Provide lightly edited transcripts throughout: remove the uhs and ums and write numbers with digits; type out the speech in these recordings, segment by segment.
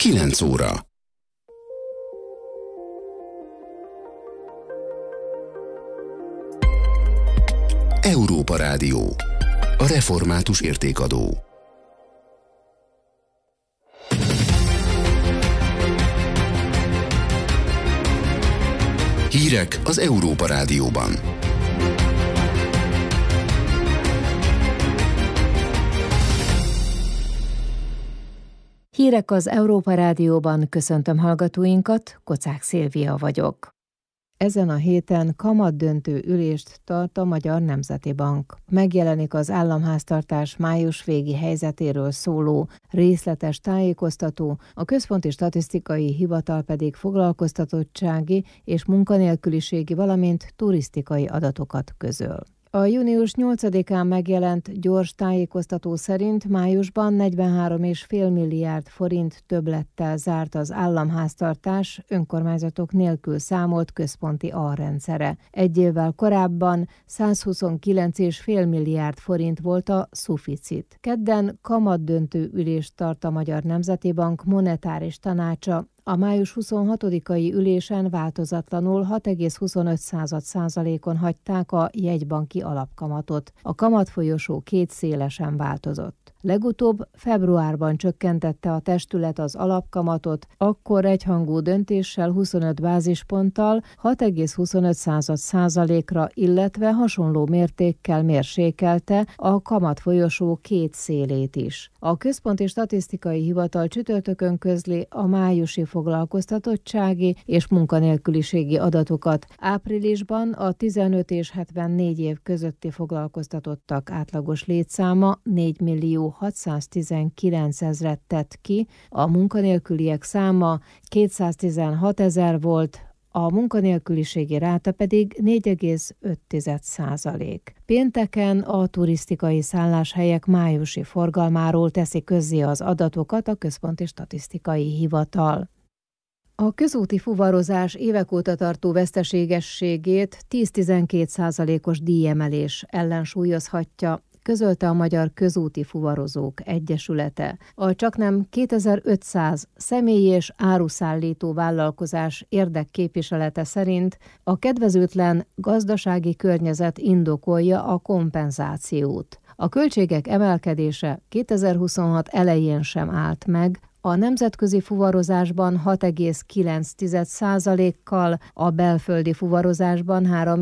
9 óra. Európa Rádió. A református értékadó. Hírek az Európa Rádióban. Hírek az Európa Rádióban, köszöntöm hallgatóinkat, Kocák Szilvia vagyok. Ezen a héten kamatdöntő ülést tart a Magyar Nemzeti Bank. Megjelenik az államháztartás május végi helyzetéről szóló részletes tájékoztató, a Központi Statisztikai Hivatal pedig foglalkoztatottsági és munkanélküliségi, valamint turisztikai adatokat közöl. A június 8-án megjelent gyors tájékoztató szerint májusban 43,5 milliárd forint többlettel zárt az államháztartás önkormányzatok nélkül számolt központi alrendszere. Egy évvel korábban 129,5 milliárd forint volt a szuficit. Kedden kamatdöntő ülést tart a Magyar Nemzeti Bank monetáris tanácsa. A május 26-ai ülésen változatlanul 6,25%-on hagyták a jegybanki alapkamatot. A kamatfolyosó két szélesen változott. Legutóbb februárban csökkentette a testület az alapkamatot, akkor egyhangú döntéssel 25 bázisponttal 6,25%-ra, illetve hasonló mértékkel mérsékelte a kamatfolyosó két szélét is. A Központi Statisztikai Hivatal csütörtökön közli a májusi foglalkoztatottsági és munkanélküliségi adatokat. Áprilisban a 15 és 74 év közötti foglalkoztatottak átlagos létszáma 4.619.000-et tett ki, a munkanélküliek száma 216 000 volt, a munkanélküliségi ráta pedig 4,5%. Pénteken a turisztikai szálláshelyek májusi forgalmáról teszi közzé az adatokat a Központi Statisztikai Hivatal. A közúti fuvarozás évek óta tartó veszteségességét 10-12%-os díjemelés ellensúlyozhatja, közölte a Magyar Közúti Fuvarozók Egyesülete. A csaknem 2500 személyi és áruszállító vállalkozás érdekképviselete szerint a kedvezőtlen gazdasági környezet indokolja a kompenzációt. A költségek emelkedése 2026 elején sem állt meg, a nemzetközi fuvarozásban 6,9%-kal, a belföldi fuvarozásban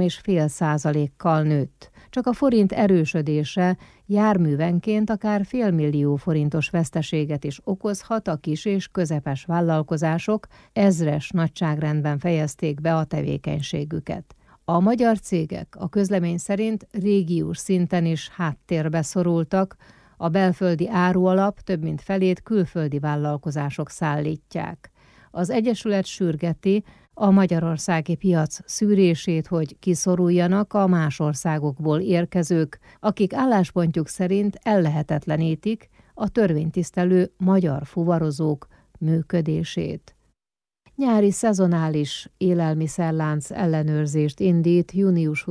3,5%-kal nőtt. Csak a forint erősödése járművenként akár $500 000 forintos veszteséget is okozhat, a kis és közepes vállalkozások ezres nagyságrendben fejezték be a tevékenységüket. A magyar cégek a közlemény szerint régiós szinten is háttérbe szorultak, a belföldi árualap több mint felét külföldi vállalkozások szállítják. Az Egyesület sürgeti a magyarországi piac szűrését, hogy kiszoruljanak a más országokból érkezők, akik álláspontjuk szerint ellehetetlenítik a törvénytisztelő magyar fuvarozók működését. Nyári szezonális élelmiszerlánc ellenőrzést indít június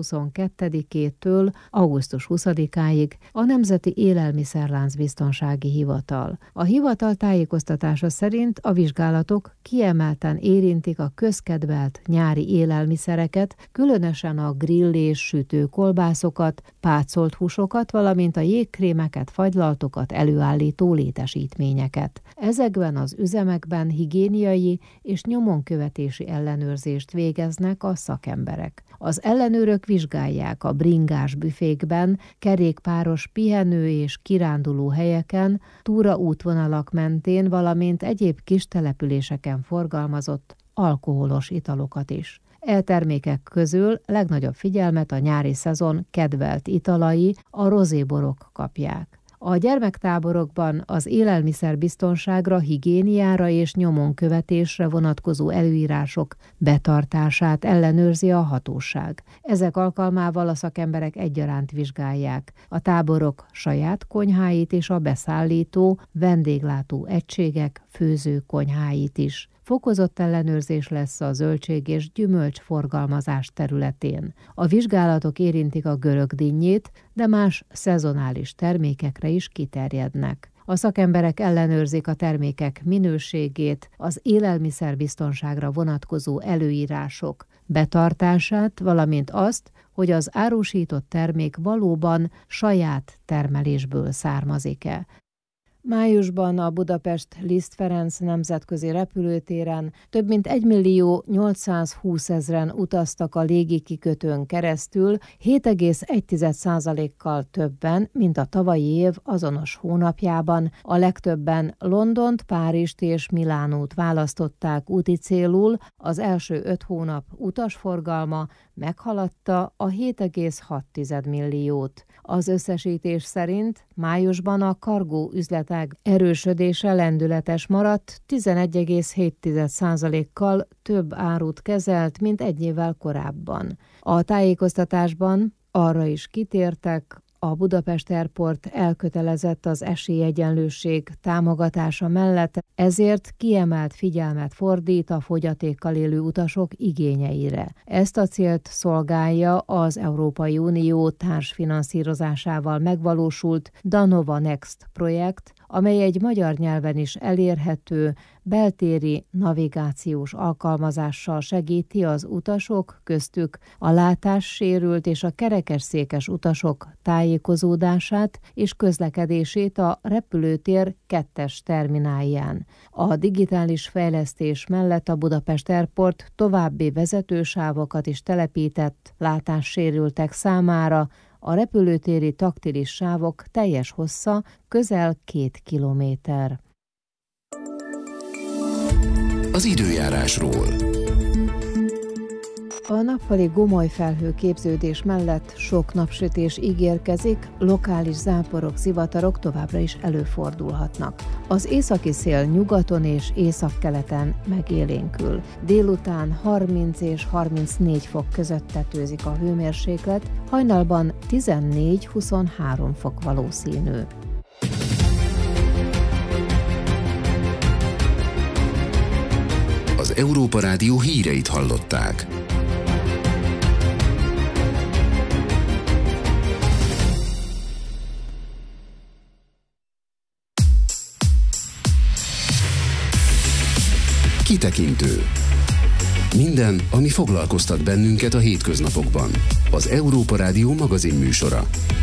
22-től augusztus 20-áig a Nemzeti Élelmiszerlánc Biztonsági Hivatal. A hivatal tájékoztatása szerint a vizsgálatok kiemelten érintik a közkedvelt nyári élelmiszereket, különösen a grill és sütő kolbászokat, pácolt húsokat, valamint a jégkrémeket, fagylaltokat előállító létesítményeket. Ezekben az üzemekben higiéniai és nyomonkövetési ellenőrzést végeznek a szakemberek. Az ellenőrök vizsgálják a bringás büfékben, kerékpáros pihenő és kiránduló helyeken, túraútvonalak mentén, valamint egyéb kis településeken forgalmazott alkoholos italokat is. E termékek közül legnagyobb figyelmet a nyári szezon kedvelt italai, a rozéborok kapják. A gyermektáborokban az élelmiszerbiztonságra, higiéniára és nyomonkövetésre vonatkozó előírások betartását ellenőrzi a hatóság. Ezek alkalmával a szakemberek egyaránt vizsgálják a táborok saját konyháit és a beszállító, vendéglátó egységek főzőkonyháit is. Fokozott ellenőrzés lesz a zöldség és gyümölcs forgalmazás területén. A vizsgálatok érintik a görög dinnyét, de más szezonális termékekre is kiterjednek. A szakemberek ellenőrzik a termékek minőségét, az élelmiszerbiztonságra vonatkozó előírások betartását, valamint azt, hogy az árusított termék valóban saját termelésből származik-e. Májusban a Budapest Liszt Ferenc nemzetközi repülőtéren több mint 1.820.000-en utaztak a légikikötőn keresztül, 7,1%-kal többen, mint a tavalyi év azonos hónapjában. A legtöbben Londont, Párizst és Milánót választották úti célul, az első 5 hónap utasforgalma meghaladta a 7,6 milliót. Az összesítés szerint májusban a kargó üzletág erősödése lendületes maradt, 11,7%-kal több árut kezelt, mint egy évvel korábban. A tájékoztatásban arra is kitértek, a Budapest Airport elkötelezett az esélyegyenlőség támogatása mellett, ezért kiemelt figyelmet fordít a fogyatékkal élő utasok igényeire. Ezt a célt szolgálja az Európai Unió társfinanszírozásával megvalósult Danova Next projekt, amely egy magyar nyelven is elérhető, beltéri navigációs alkalmazással segíti az utasok, köztük a látássérült és a kerekesszékes utasok tájékozódását és közlekedését a repülőtér 2-es terminálján. A digitális fejlesztés mellett a Budapest Airport további vezetősávokat is telepített látássérültek számára. A repülőtéri taktilis sávok teljes hossza közel 2 kilométer. Az időjárásról. A nappali gomoly felhőképződés mellett sok napsütés ígérkezik, lokális záporok, zivatarok továbbra is előfordulhatnak. Az északi szél nyugaton és északkeleten megélénkül. Délután 30 és 34 fok között tetőzik a hőmérséklet, hajnalban 14-23 fok valószínű. Az Európa Rádió híreit hallották. Kitekintő. Minden, ami foglalkoztat bennünket a hétköznapokban. Az Európa Rádió magazin műsora.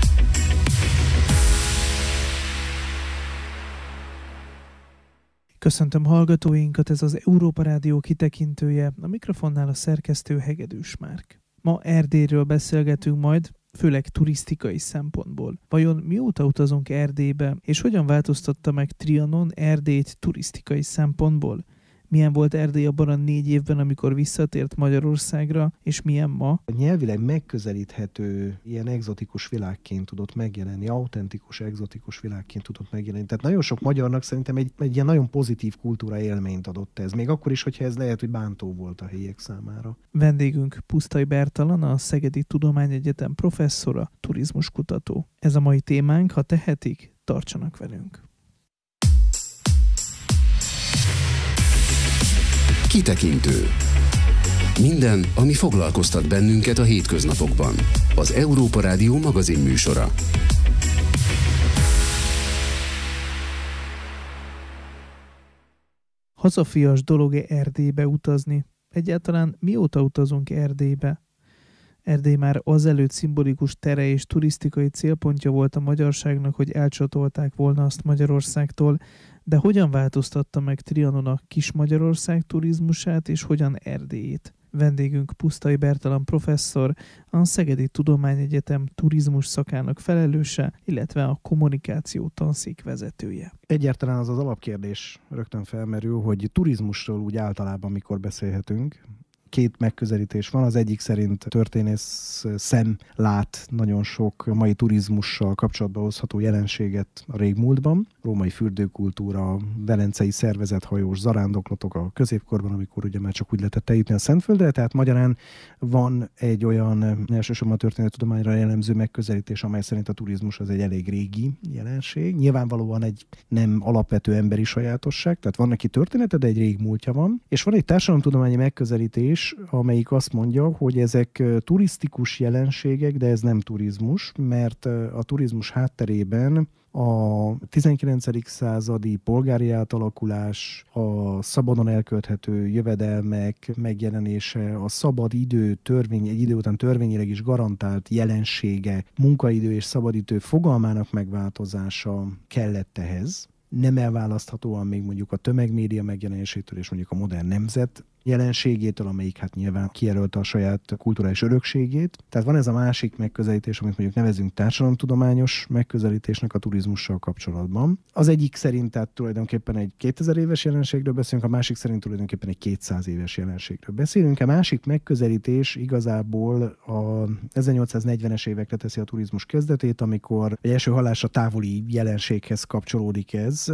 Köszöntöm hallgatóinkat, ez az Európa Rádió kitekintője, a mikrofonnál a szerkesztő Hegedűs Márk. Ma Erdélyről beszélgetünk majd, főleg turisztikai szempontból. Vajon mióta utazunk Erdélybe, és hogyan változtatta meg Trianon Erdélyt turisztikai szempontból? Milyen volt Erdély abban a 4 évben, amikor visszatért Magyarországra, és milyen ma? Nyelvileg megközelíthető, ilyen egzotikus világként tudott megjelenni, autentikus, egzotikus világként tudott megjelenni. Tehát nagyon sok magyarnak szerintem egy ilyen nagyon pozitív kultúra élményt adott ez. Még akkor is, hogyha ez lehet, hogy bántó volt a helyiek számára. Vendégünk Pusztai Bertalan, a Szegedi Tudományegyetem professzora, turizmuskutató. Ez a mai témánk, ha tehetik, tartsanak velünk. Kitekintő. Minden, ami foglalkoztat bennünket a hétköznapokban. Az Európa Rádió magazin műsora. Hazafias dolog-e Erdélybe utazni? Egyáltalán mióta utazunk Erdélybe? Erdély már azelőtt szimbolikus tere és turisztikai célpontja volt a magyarságnak, hogy elcsatolták volna azt Magyarországtól, de hogyan változtatta meg Trianon a Kis-Magyarország turizmusát, és hogyan Erdélyét? Vendégünk Pusztai Bertalan professzor, a Szegedi Tudományegyetem turizmus szakának felelőse, illetve a kommunikáció tanszék vezetője. Egyáltalán az alapkérdés rögtön felmerül, hogy turizmusról úgy általában mikor beszélhetünk. 2 megközelítés van. Az egyik szerint történész szem lát nagyon sok mai turizmussal kapcsolatba hozható jelenséget a régmúltban. Római fürdőkultúra, velencei szervezethajós zarándoklatok a középkorban, amikor ugye már csak úgy lehetett eljutni a Szentföldre, tehát magyarán van egy olyan elsősorban történettudományra jellemző megközelítés, amely szerint a turizmus az egy elég régi jelenség. Nyilvánvalóan egy nem alapvető emberi sajátosság, tehát van neki története, de egy régmúltja van. És van egy társadalomtudományi megközelítés, kérdés, amelyik azt mondja, hogy ezek turisztikus jelenségek, de ez nem turizmus, mert a turizmus hátterében a 19. századi polgári átalakulás, a szabadon elkölthető jövedelmek megjelenése, a szabad idő törvény, egy idő után törvényileg is garantált jelensége, munkaidő és szabadidő fogalmának megváltozása kellett ehhez. Nem elválaszthatóan még mondjuk a tömegmédia megjelenésétől és mondjuk a modern nemzet jelenségétől, amelyik hát nyilván kijelölte a saját kulturális örökségét. Tehát van ez a másik megközelítés, amit mondjuk nevezünk társadalomtudományos megközelítésnek a turizmussal kapcsolatban. Az egyik szerint tehát tulajdonképpen egy 2000 éves jelenségről beszélünk, a másik szerint tulajdonképpen egy 200 éves jelenségről beszélünk. A másik megközelítés igazából a 1840-es évekre teszi a turizmus kezdetét, amikor egy első hallásra távoli jelenséghez kapcsolódik ez.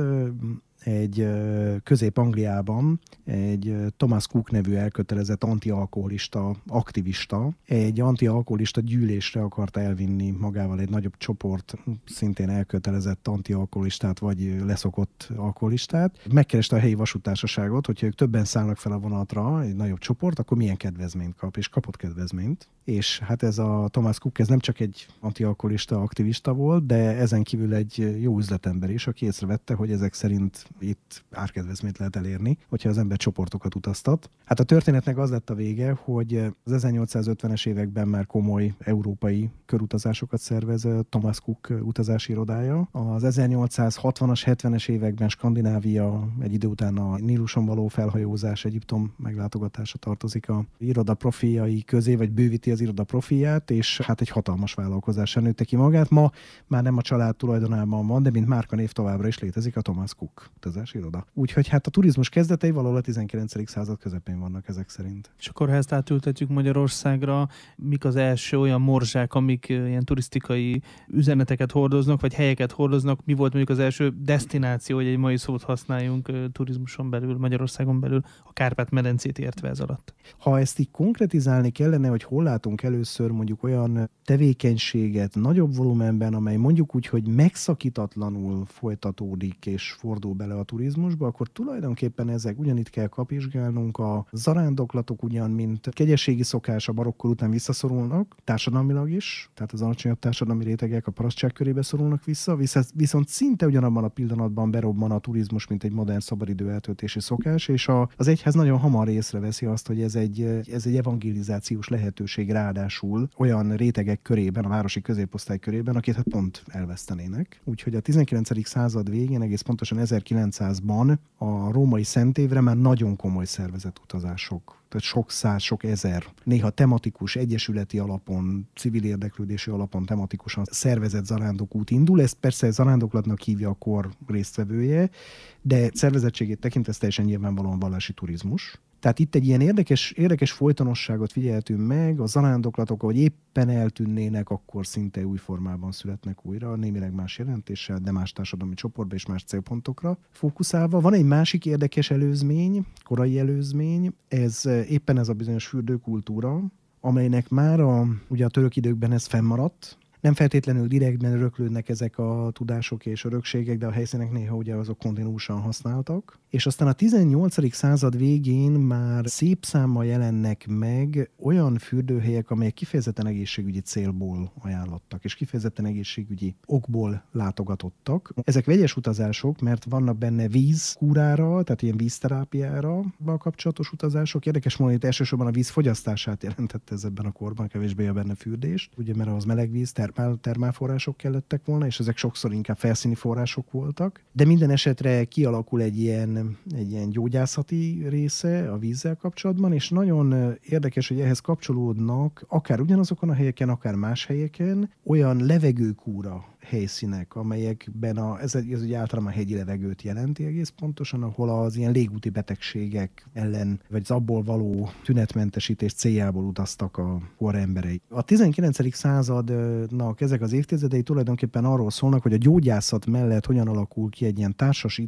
Egy Közép-Angliában egy Thomas Cook nevű elkötelezett antialkoholista aktivista egy antialkoholista gyűlésre akarta elvinni magával egy nagyobb csoport, szintén elkötelezett antialkoholistát vagy leszokott alkoholistát. Megkereste a helyi vasúttársaságot, hogyha ők többen szállnak fel a vonatra, egy nagyobb csoport, akkor milyen kedvezményt kap, és kapott kedvezményt. És hát ez a Thomas Cook, ez nem csak egy antialkoholista aktivista volt, de ezen kívül egy jó üzletember is, aki észrevette, hogy ezek szerint itt árkedvezményt lehet elérni, hogyha az ember csoportokat utaztat. Hát a történetnek az lett a vége, hogy az 1850-es években már komoly európai körutazásokat szervez Thomas Cook utazási irodája. Az 1860-as, 70-es években Skandinávia, egy idő után a Níluson való felhajózás, Egyiptom meglátogatása tartozik a iroda profiai közé, vagy bővíti az iroda profiát, és hát egy hatalmas vállalkozással nőtte ki magát. Ma már nem a család tulajdonában van, de mint márkanév továbbra is létezik a Thomas Cook utazási iroda. Úgyhogy hát a turizmus kezdetei valahol a 19. század közepén vannak ezek szerint. És akkor ha ezt átültetjük Magyarországra, mik az első olyan morzsák, amik ilyen turisztikai üzeneteket hordoznak, vagy helyeket hordoznak? Mi volt mondjuk az első desztináció, hogy egy mai szót használjunk turizmuson belül, Magyarországon belül, a Kárpát-medencét értve ez alatt? Ha ezt így konkretizálni kellene, hogy hol látunk először mondjuk olyan tevékenységet nagyobb volumenben, amely mondjuk úgy, hogy megszakítatlanul folytatódik és fordul bele a turizmusba, akkor tulajdonképpen ezek ugyanitt kell kapizsgálnunk. A zarándoklatok ugyan, mint kegyességi szokás a barokkor után visszaszorulnak, társadalmilag is, tehát az alacsonyabb társadalmi rétegek a parasztság körébe szorulnak vissza, viszont szinte ugyanabban a pillanatban berobban a turizmus, mint egy modern szabadidő eltöltési szokás, és az egyház nagyon hamar észreveszi azt, hogy ez egy evangelizációs lehetőség, ráadásul olyan rétegek körében, a városi középosztály körében, akit hát pont elvesztenének. Úgyhogy a 19. század végén, egész pontosan 1900-ban a római Szentévre már nagyon komoly szervezett utazások, tehát sok száz, sok ezer, néha tematikus, egyesületi alapon, civil érdeklődési alapon tematikusan szervezett zarándokút indul. Ezt persze zarándoklatnak hívja a kor résztvevője, de szervezettségét tekintve ez teljesen nyilvánvalóan vallási turizmus. Tehát itt egy ilyen érdekes folytonosságot figyeltünk meg, a zarándoklatok, ahogy éppen eltűnnének, akkor szinte új formában születnek újra, némileg más jelentéssel, de más társadalmi csoportba és más célpontokra fókuszálva. Van egy másik érdekes előzmény, korai előzmény, ez éppen ez a bizonyos fürdőkultúra, amelynek már ugye a török időkben ez fennmaradt. Nem feltétlenül direktben öröklődnek ezek a tudások és örökségek, de a helyszínek néha ugye azok kontinúsan használtak. És aztán a 18. század végén már szép számmal jelennek meg olyan fürdőhelyek, amelyek kifejezetten egészségügyi célból ajánlottak, és kifejezetten egészségügyi okból látogatottak. Ezek vegyes utazások, mert vannak benne vízkúrára, tehát ilyen vízterápiára kapcsolatos utazások. Érdekes módon itt elsősorban a víz fogyasztását jelentette ez ebben a korban, kevésbé a benne fürdést, ugye mert az meleg víz, termálforrások kellettek volna, és ezek sokszor inkább felszíni források voltak. De minden esetre kialakul egy ilyen gyógyászati része a vízzel kapcsolatban, és nagyon érdekes, hogy ehhez kapcsolódnak akár ugyanazokon a helyeken, akár más helyeken olyan levegőkúra helyszínek, amelyekben ez ugye általában a hegyi levegőt jelenti egész pontosan, ahol az ilyen légúti betegségek ellen, vagy az abból való tünetmentesítés céljából utaztak a kor emberei. A 19. századnak ezek az évtizedei tulajdonképpen arról szólnak, hogy a gyógyászat mellett hogyan alakul ki egy ilyen társas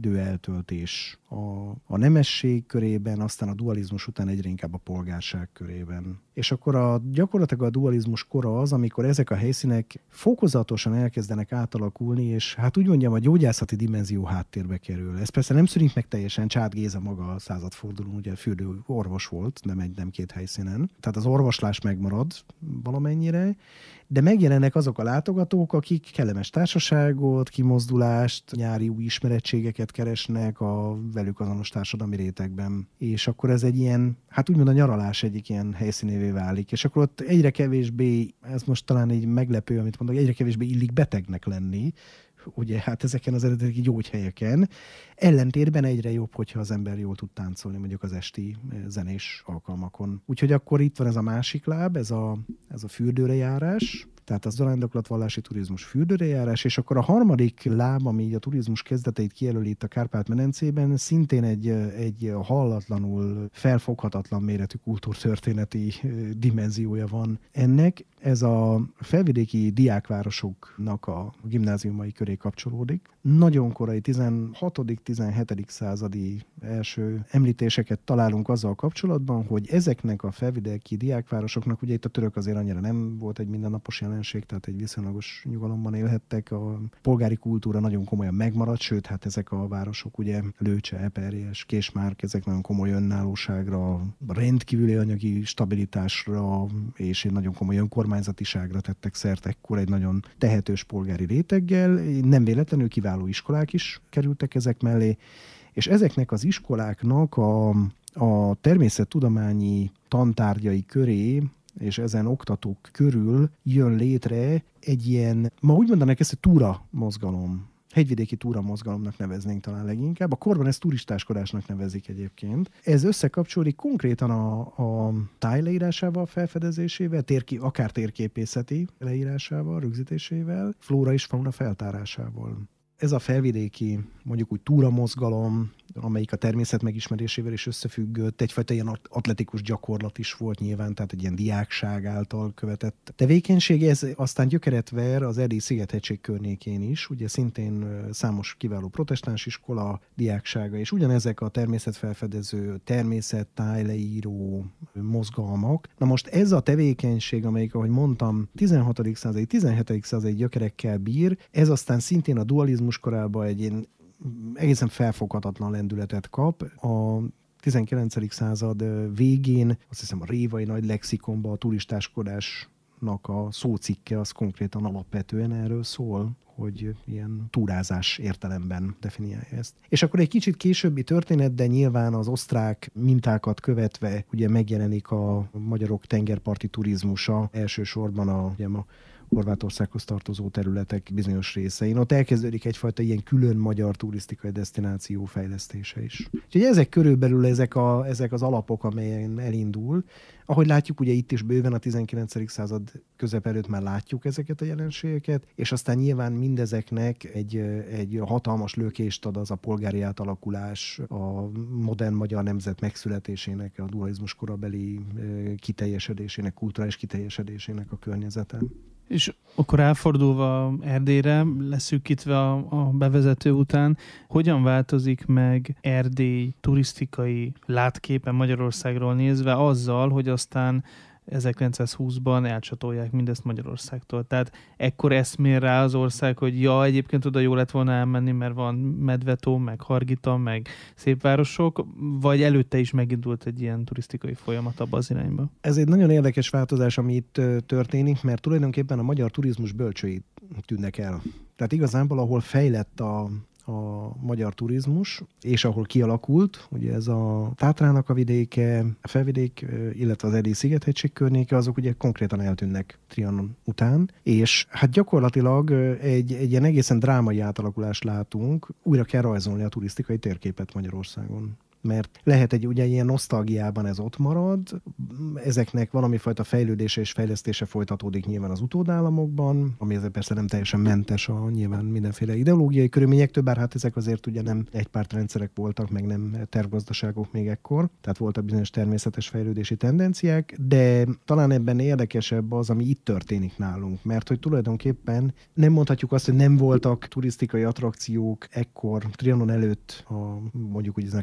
időeltöltés a nemesség körében, aztán a dualizmus után egyre inkább a polgárság körében. és akkor gyakorlatilag a dualizmus kora az, amikor ezek a helyszínek fokozatosan elkezdenek átalakulni, és hát úgy mondjam, a gyógyászati dimenzió háttérbe kerül. Ez persze nem szűnik meg teljesen, Csád Géza maga a századfordulón ugye fürdő orvos volt, nem két helyszínen. Tehát az orvoslás megmarad valamennyire, de megjelennek azok a látogatók, akik kellemes társaságot, kimozdulást, nyári új ismerettségeket keresnek a velük azonos társadalmi rétegben. És akkor ez egy ilyen, hát úgymond a nyaralás egyik ilyen helyszínévé válik. És akkor ott egyre kevésbé, ez most talán egy meglepő, amit mondok, egyre kevésbé illik betegnek lenni, ugye hát ezeken az eredeti gyógyhelyeken. Ellentétben egyre jobb, hogyha az ember jól tud táncolni mondjuk az esti zenés alkalmakon. Úgyhogy akkor itt van ez a másik láb, ez a fürdőre járás, tehát az zarándoklatvallási turizmus fürdőre járás, és akkor a harmadik láb, ami így a turizmus kezdeteit kijelöli itt a Kárpát-medencében, szintén egy hallatlanul felfoghatatlan méretű kultúrtörténeti dimenziója van ennek. Ez a felvidéki diákvárosoknak a gimnáziumai köré kapcsolódik. Nagyon korai 16.-17. századi első említéseket találunk azzal kapcsolatban, hogy ezeknek a felvidéki diákvárosoknak, ugye itt a török azért annyira nem volt egy mindennapos jelenség, tehát egy viszonylagos nyugalomban élhettek, a polgári kultúra nagyon komolyan megmaradt, sőt, hát ezek a városok ugye Lőcse, Eperjes, Késmárk, ezek nagyon komoly önállóságra, rendkívüli anyagi stabilitásra és egy nagyon komoly önkormányzatiságra tettek szert ekkor egy nagyon tehetős polgári réteggel. Nem véletlenül kiváló iskolák is kerültek ezek mellé, és ezeknek az iskoláknak a természettudományi tantárgyai köré és ezen oktatók körül jön létre egy ilyen, ma úgy mondanák ezt, hogy túra mozgalom. Hegyvidéki túra mozgalomnak neveznénk talán leginkább. A korban ezt turistáskodásnak nevezik egyébként. Ez összekapcsolódik konkrétan a táj leírásával, felfedezésével, akár térképészeti leírásával, rögzítésével, flóra és fauna feltárásával. Ez a felvidéki, mondjuk úgy túramozgalom, amelyik a természet megismerésével is összefüggött, egyfajta ilyen atletikus gyakorlat is volt nyilván, tehát egy ilyen diákság által követett tevékenység. Ez aztán gyökeret ver az Erdélyi Sziget-hegység környékén is, ugye szintén számos kiváló protestáns iskola diáksága, és ugyanezek a természetfelfedező, természettájleíró mozgalmak. Na most ez a tevékenység, amelyik, ahogy mondtam, 16. századi, 17. századi gyökerekkel bír, ez aztán szintén a dualizmus korában egy ilyen egészen felfoghatatlan lendületet kap. A 19. század végén, azt hiszem a Révai Nagy Lexikonban a turistáskodásnak a szócikke az konkrétan alapvetően erről szól, hogy ilyen túrázás értelemben definiálja ezt. És akkor egy kicsit későbbi történet, de nyilván az osztrák mintákat követve ugye megjelenik a magyarok tengerparti turizmusa, elsősorban a Horvátországhoz tartozó területek bizonyos részein. Ott elkezdődik egyfajta ilyen külön magyar turisztikai desztináció fejlesztése is. Úgyhogy ezek körülbelül ezek az alapok, amelyen elindul. Ahogy látjuk, ugye itt is bőven a 19. század közep előtt már látjuk ezeket a jelenségeket, és aztán nyilván mindezeknek egy hatalmas lökést ad az a polgári átalakulás, a modern magyar nemzet megszületésének, a dualizmus korabeli kiteljesedésének, kulturális kiteljesedésének a környezete. És akkor elfordulva Erdélyre, leszűkítve a bevezető után, hogyan változik meg Erdély turisztikai látképe Magyarországról nézve azzal, hogy aztán 1920-ban elcsatolják mindezt Magyarországtól. Tehát ekkor eszmél rá az ország, hogy egyébként oda jó lett volna elmenni, mert van Medvetó, meg Hargita, meg szép városok, vagy előtte is megindult egy ilyen turisztikai folyamat abba az irányba? Ez egy nagyon érdekes változás, ami itt történik, mert tulajdonképpen a magyar turizmus bölcsői tűnnek el. Tehát igazából, ahol fejlett a magyar turizmus, és ahol kialakult, ugye ez a Tátrának a vidéke, a felvidék, illetve az Erdélyi Sziget-hegység környéke, azok ugye konkrétan eltűnnek Trianon után, és hát gyakorlatilag egy ilyen egészen drámai átalakulást látunk, újra kell rajzolni a turisztikai térképet Magyarországon. Mert lehet ugye ilyen nosztalgiában ez ott marad, ezeknek valamifajta fejlődése és fejlesztése folytatódik nyilván az utódállamokban, ami ezzel persze nem teljesen mentes nyilván mindenféle ideológiai körülményektől, bár hát ezek azért ugye nem egypártrendszerek voltak, meg nem tervgazdaságok még ekkor, tehát voltak bizonyos természetes fejlődési tendenciák, de talán ebben érdekesebb az, ami itt történik nálunk, mert hogy tulajdonképpen nem mondhatjuk azt, hogy nem voltak turisztikai attrakciók ekkor, Trianon előtt, mondjuk úgy ez a Kismagyarország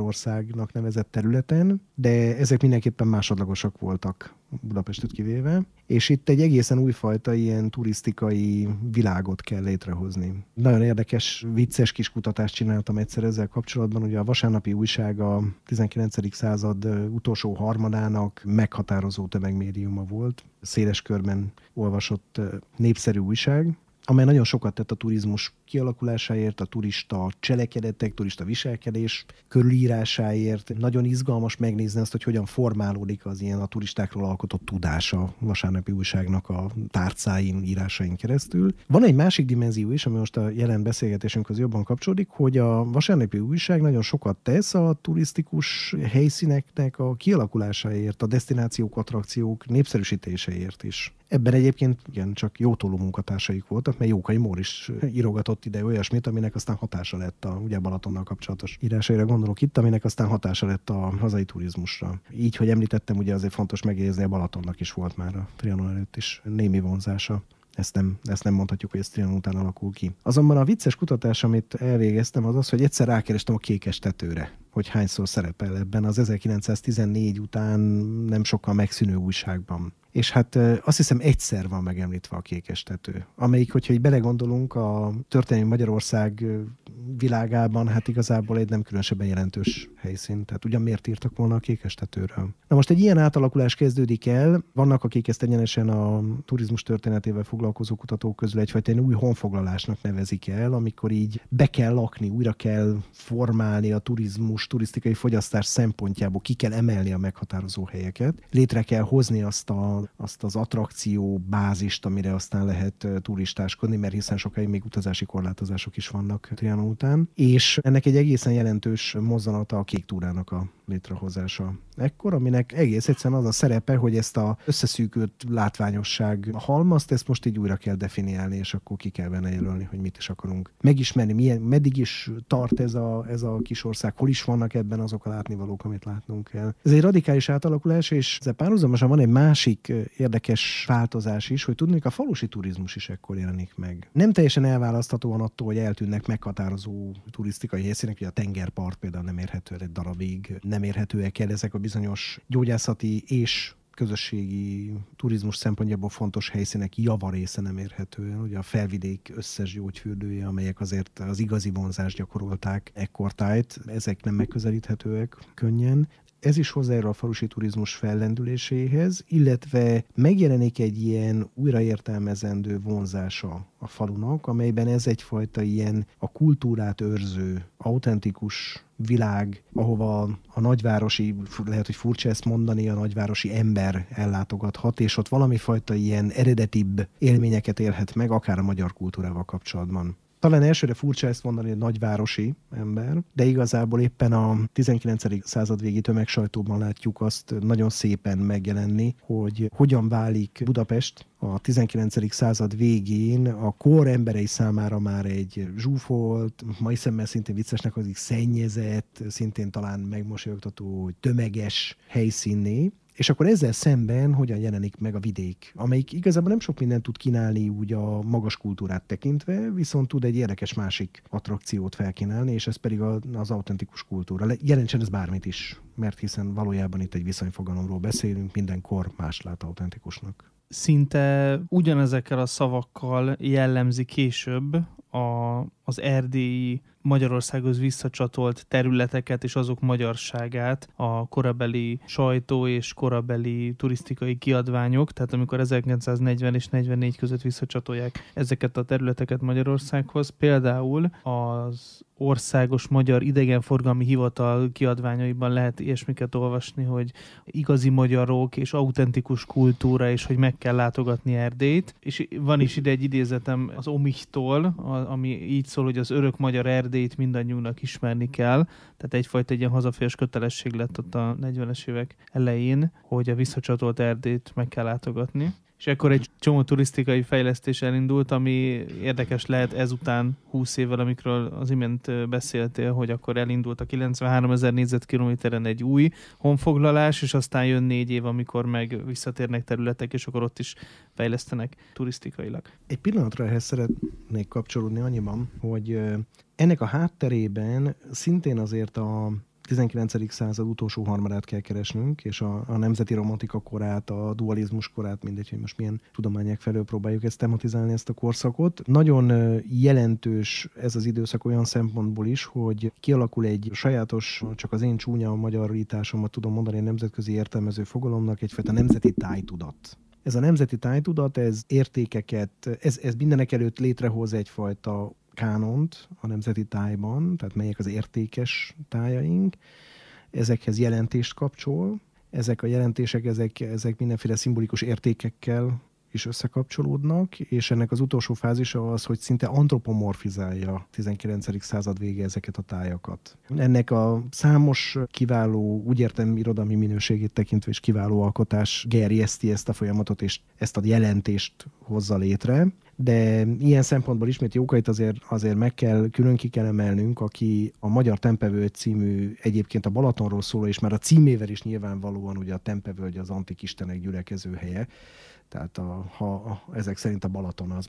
Magyarországnak nevezett területen, de ezek mindenképpen másodlagosak voltak, Budapestet kivéve, és itt egy egészen újfajta ilyen turisztikai világot kell létrehozni. Nagyon érdekes, vicces kis kutatást csináltam egyszer ezzel kapcsolatban, ugye a Vasárnapi Újság a 19. század utolsó harmadának meghatározó tömegmédiuma volt, széles körben olvasott népszerű újság, amely nagyon sokat tett a turizmus kialakulásáért, a turista cselekedetek, turista viselkedés körülírásáért. Nagyon izgalmas megnézni azt, hogy hogyan formálódik az ilyen a turistákról alkotott tudás a Vasárnapi Újságnak a tárcáin, írásain keresztül. Van egy másik dimenzió is, ami most a jelen beszélgetésünkhöz jobban kapcsolódik, hogy a Vasárnapi Újság nagyon sokat tesz a turisztikus helyszíneknek a kialakulásáért, a desztinációk, attrakciók népszerűsítéséért is. Ebben egyébként igen, csak jótóló munkatársaik voltak, mert Jókai Mór is írogatott ide olyasmit, aminek aztán hatása lett ugye Balatonnal kapcsolatos írásaira gondolok itt, aminek aztán hatása lett a hazai turizmusra. Így, hogy említettem, ugye azért fontos megjegyezni, a Balatonnak is volt már a Trianon előtt is némi vonzása. Ezt nem mondhatjuk, hogy ez Trianon után alakul ki. Azonban a vicces kutatás, amit elvégeztem, az az, hogy egyszer rákerestem a Kékestetőre, hogy hányszor szerepel ebben az 1914 után nem sokkal megszűnő újságban. És hát azt hiszem egyszer van megemlítve a Kékestető, amelyik, hogyha így belegondolunk a történelmi Magyarország világában, hát igazából egy nem különösebben jelentős helyszín. Tehát ugyan miért írtak volna a Kékestetőről? Na most egy ilyen átalakulás kezdődik el, vannak, akik ezt egyenesen a turizmus történetével foglalkozó kutatók közül egyfajta új honfoglalásnak nevezik el, amikor így be kell lakni, újra kell formálni a turizmus, turisztikai fogyasztás szempontjából, ki kell emelni a meghatározó helyeket, létre kell hozni azt az attrakció bázist, amire aztán lehet turistáskodni, mert hiszen sokáig még utazási korlátozások is vannak Trianon után. És ennek egy egészen jelentős mozzanata a Kék túrának a létrehozása ekkor, aminek egész egyszerűen az a szerepe, hogy ezt az összeszűkült látványosság halmazt, ezt most így újra kell definiálni, és akkor ki kell benne jelölni, hogy mit is akarunk megismerni, meddig is tart ez a kis ország, hol is vannak ebben azok a látnivalók, amit látnunk kell. Ez egy radikális átalakulás, és ezzel párhuzamosan van egy másik érdekes változás is, hogy tudni, hogy a falusi turizmus is ekkor jelenik meg. Nem teljesen elválaszthatóan attól, hogy eltűnnek meghatározó turisztikai helyszínek, ugye a tengerpart például nem érhető el egy darabig, nem érhetőek el ezek a bizonyos gyógyászati és közösségi turizmus szempontjából fontos helyszínek javarésze nem érhető el. Ugye a felvidék összes gyógyfürdője, amelyek azért az igazi vonzást gyakorolták ekkortájt, ezek nem megközelíthetőek könnyen. Ez is hozzájárul a falusi turizmus fellendüléséhez, illetve megjelenik egy ilyen újraértelmezendő vonzása a falunak, amelyben ez egyfajta ilyen a kultúrát őrző, autentikus világ, ahova a nagyvárosi, lehet, hogy furcsa ezt mondani, a nagyvárosi ember ellátogathat, és ott valami fajta ilyen eredetibb élményeket élhet meg, akár a magyar kultúrával kapcsolatban. Talán elsőre furcsa ezt mondani, hogy nagyvárosi ember, de igazából éppen a 19. század végi tömegsajtóban látjuk azt nagyon szépen megjelenni, hogy hogyan válik Budapest a 19. század végén a kor emberei számára már egy zsúfolt, mai szemmel szintén viccesnek azik szennyezett, szintén talán megmosolyogtató, tömeges helyszínné. És akkor ezzel szemben hogyan jelenik meg a vidék, amelyik igazából nem sok mindent tud kínálni úgy a magas kultúrát tekintve, viszont tud egy érdekes másik attrakciót felkínálni, és ez pedig az autentikus kultúra. Jelentsen ez bármit is, mert hiszen valójában itt egy viszonyfogalomról beszélünk, mindenkor más lát autentikusnak. Szinte ugyanezekkel a szavakkal jellemzi később az erdélyi Magyarországhoz visszacsatolt területeket és azok magyarságát a korabeli sajtó és korabeli turisztikai kiadványok, tehát amikor 1940 és 44 között visszacsatolják ezeket a területeket Magyarországhoz, például az Országos Magyar Idegenforgalmi Hivatal kiadványaiban lehet ilyesmiket olvasni, hogy igazi magyarok és autentikus kultúra, és hogy meg kell látogatni Erdélyt. És van is ide egy idézetem az Omichtól, ami így szól, hogy az örök magyar Erdélyt mindannyiunknak ismerni kell. Tehát egyfajta egy ilyen hazaféles kötelesség lett ott a 40-es évek elején, hogy a visszacsatolt Erdélyt meg kell látogatni. És ekkor egy csomó turisztikai fejlesztés elindult, ami érdekes lehet ezután 20 évvel, amikről az imént beszéltél, hogy akkor elindult a 93 000 négyzetkilométeren egy új honfoglalás, és aztán jön 4 év, amikor meg visszatérnek területek, és akkor ott is fejlesztenek turisztikailag. Egy pillanatra ehhez szeretnék kapcsolódni annyiban, hogy ennek a hátterében szintén azért 19. század utolsó harmadát kell keresnünk, és a nemzeti romantika korát, a dualizmus korát, mindegy, hogy most milyen tudományok felől próbáljuk ezt tematizálni, ezt a korszakot. Nagyon jelentős ez az időszak olyan szempontból is, hogy kialakul egy sajátos, csak az én csúnya magyarításomat tudom mondani, a nemzetközi értelmező fogalomnak egyfajta nemzeti tájtudat. Ez a nemzeti tájtudat, ez értékeket, ez mindenek előtt létrehoz egyfajta kánont a nemzeti tájban, tehát melyek az értékes tájaink, ezekhez jelentést kapcsol, ezek a jelentések, ezek mindenféle szimbolikus értékekkel is összekapcsolódnak, és ennek az utolsó fázisa az, hogy szinte antropomorfizálja a 19. század vége ezeket a tájakat. Ennek a számos kiváló, úgy értem irodalmi minőségét tekintve is kiváló alkotás gerjeszti ezt a folyamatot, és ezt a jelentést hozza létre. De ilyen szempontból ismét Jókait azért meg kell, külön ki kell emelnünk, aki a Magyar Tempevölgy című, egyébként a Balatonról szóló, és már a címével is nyilvánvalóan ugye a Tempevölgy az antik istenek gyülekező helye. Tehát ezek szerint a Balaton az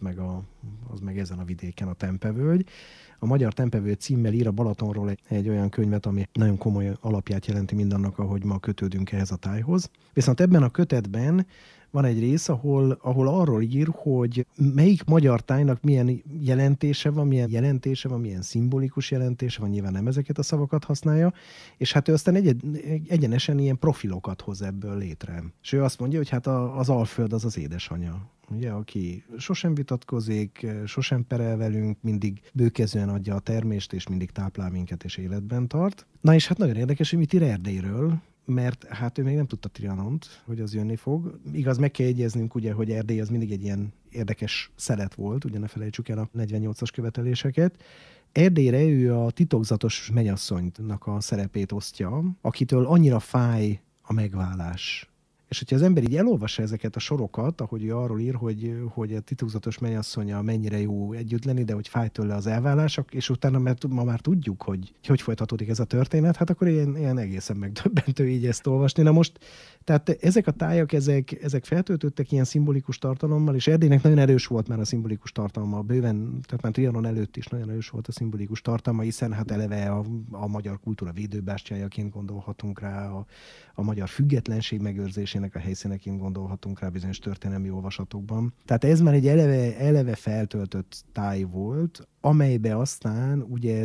meg ezen a vidéken a Tempevölgy. A Magyar Tempevölgy címmel ír a Balatonról egy olyan könyvet, ami nagyon komoly alapját jelenti mindannak, ahogy ma kötődünk ehhez a tájhoz. Viszont ebben a kötetben van egy rész, ahol arról ír, hogy melyik magyar tájnak milyen jelentése van, milyen szimbolikus jelentése van, nyilván nem ezeket a szavakat használja, és hát ő aztán egyenesen ilyen profilokat hoz ebből létre. És ő azt mondja, hogy hát az Alföld az édesanyja, ugye, aki sosem vitatkozik, sosem perel velünk, mindig bőkezően adja a termést, és mindig táplál minket, és életben tart. Na és hát nagyon érdekes, hogy mit ír Erdélyről, mert hát ő még nem tudta Trianont, hogy az jönni fog. Igaz, meg kell jegyeznünk ugye, hogy Erdély az mindig egy ilyen érdekes szelet volt, ugye ne felejtsük el a 48-as követeléseket. Erdélyre ő a titokzatos mennyasszonynak a szerepét osztja, akitől annyira fáj a megválás. És hogyha az ember így elolvassa ezeket a sorokat, ahogy ő arról ír, hogy a titokzatos mennyasszonya mennyire jó együtt lenni, de hogy fáj tőle az elválás, és utána mert ma már tudjuk, hogy folytatódik ez a történet, hát akkor ilyen egészen megdöbbentő így ezt olvasni. Na most, tehát ezek a tájak, ezek feltöltöttek ilyen szimbolikus tartalommal, és Erdélynek nagyon erős volt már a szimbolikus tartalma, bőven, tehát már Trianon előtt is nagyon erős volt a szimbolikus tartalma, hiszen hát eleve a magyar kultúra védőbástyájaként gondolhatunk rá, a magyar függetlenség megőrzésének a helyszíneként gondolhatunk rá bizonyos történelmi olvasatokban. Tehát ez már egy eleve feltöltött táj volt, amelybe aztán ugye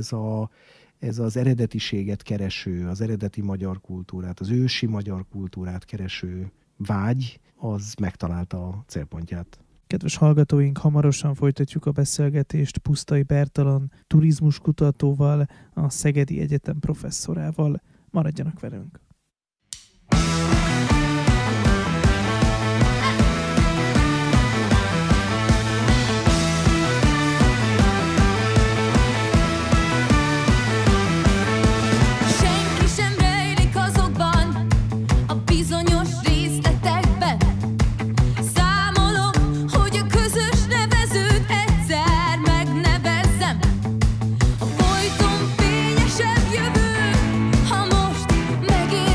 ez az eredetiséget kereső, az eredeti magyar kultúrát, az ősi magyar kultúrát kereső vágy, az megtalálta a célpontját. Kedves hallgatóink, hamarosan folytatjuk a beszélgetést Pusztai Bertalan turizmuskutatóval, a Szegedi Egyetem professzorával. Maradjanak velünk! Megint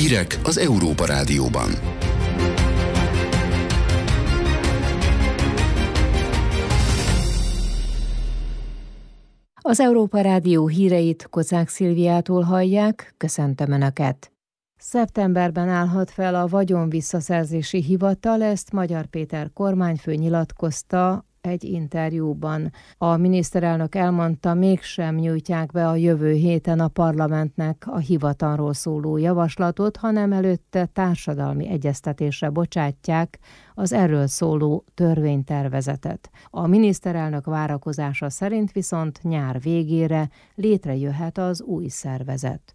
Hírek az Európa Rádióban. Az Európa Rádió híreit Kozák Szilviától hallják, köszöntöm Önöket! Szeptemberben állhat fel a vagyonvisszaszerzési hivatal, ezt Magyar Péter kormányfő nyilatkozta egy interjúban. A miniszterelnök elmondta, mégsem nyújtják be a jövő héten a parlamentnek a hivatalról szóló javaslatot, hanem előtte társadalmi egyeztetésre bocsátják az erről szóló törvénytervezetet. A miniszterelnök várakozása szerint viszont nyár végére létrejöhet az új szervezet.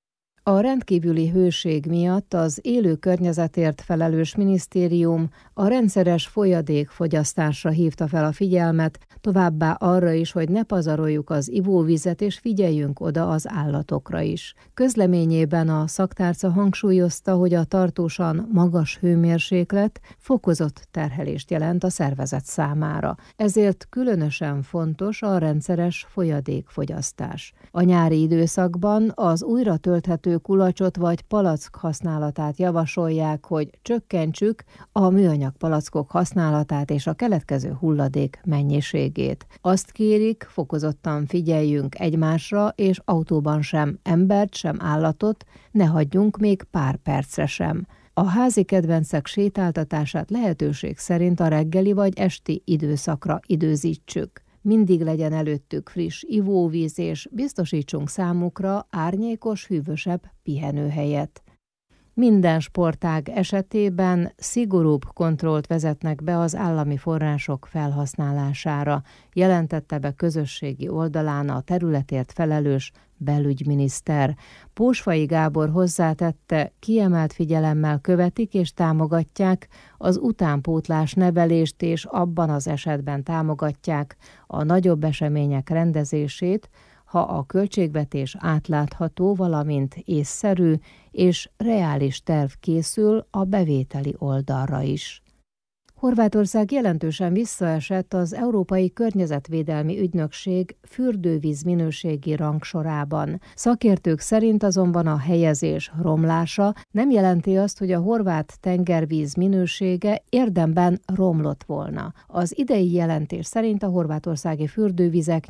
A rendkívüli hőség miatt az élő környezetért felelős minisztérium a rendszeres folyadékfogyasztásra hívta fel a figyelmet, továbbá arra is, hogy ne pazaroljuk az ivóvizet és figyeljünk oda az állatokra is. Közleményében a szaktárca hangsúlyozta, hogy a tartósan magas hőmérséklet fokozott terhelést jelent a szervezet számára. Ezért különösen fontos a rendszeres folyadékfogyasztás. A nyári időszakban az újra tölthető kulacsot vagy palack használatát javasolják, hogy csökkentsük a műanyag palackok használatát és a keletkező hulladék mennyiségét. Azt kérik, fokozottan figyeljünk egymásra, és autóban sem embert, sem állatot ne hagyjunk még pár percre sem. A házi kedvencek sétáltatását lehetőség szerint a reggeli vagy esti időszakra időzítsük. Mindig legyen előttük friss ivóvíz, és biztosítsunk számukra árnyékos, hűvösebb pihenőhelyet. Minden sportág esetében szigorúbb kontrollt vezetnek be az állami források felhasználására, jelentette be közösségi oldalán a területért felelős belügyminiszter. Pósfai Gábor hozzátette, kiemelt figyelemmel követik és támogatják az utánpótlás nevelést, és abban az esetben támogatják a nagyobb események rendezését, ha a költségvetés átlátható, valamint észszerű és reális terv készül a bevételi oldalra is. Horvátország jelentősen visszaesett az Európai Környezetvédelmi Ügynökség fürdővíz minőségi rangsorában. Szakértők szerint azonban a helyezés romlása nem jelenti azt, hogy a horvát tengervíz minősége érdemben romlott volna. Az idei jelentés szerint a horvátországi fürdővizek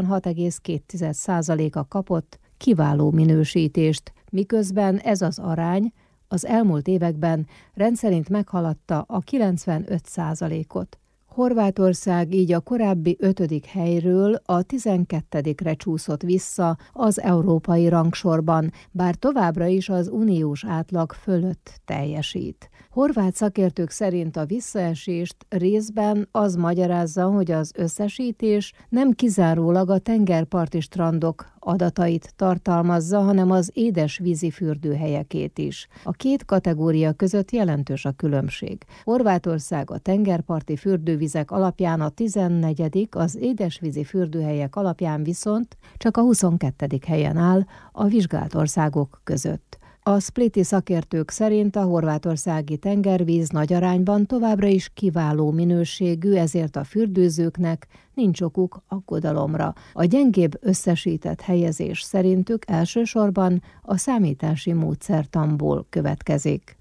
86,2%-a kapott kiváló minősítést, miközben ez az arány az elmúlt években rendszerint meghaladta a 95%-ot. Horvátország így a korábbi 5. helyről a 12-re csúszott vissza az európai rangsorban, bár továbbra is az uniós átlag fölött teljesít. Horvát szakértők szerint a visszaesést részben az magyarázza, hogy az összesítés nem kizárólag a tengerparti strandok adatait tartalmazza, hanem az édesvízi fürdőhelyekét is. A két kategória között jelentős a különbség. Horvátország a tengerparti fürdővizek alapján a 14., az édesvízi fürdőhelyek alapján viszont csak a 22. helyen áll a vizsgált országok között. A spliti szakértők szerint a horvátországi tengervíz nagy arányban továbbra is kiváló minőségű, ezért a fürdőzőknek nincs okuk aggodalomra. A gyengébb összesített helyezés szerintük elsősorban a számítási módszertanból következik.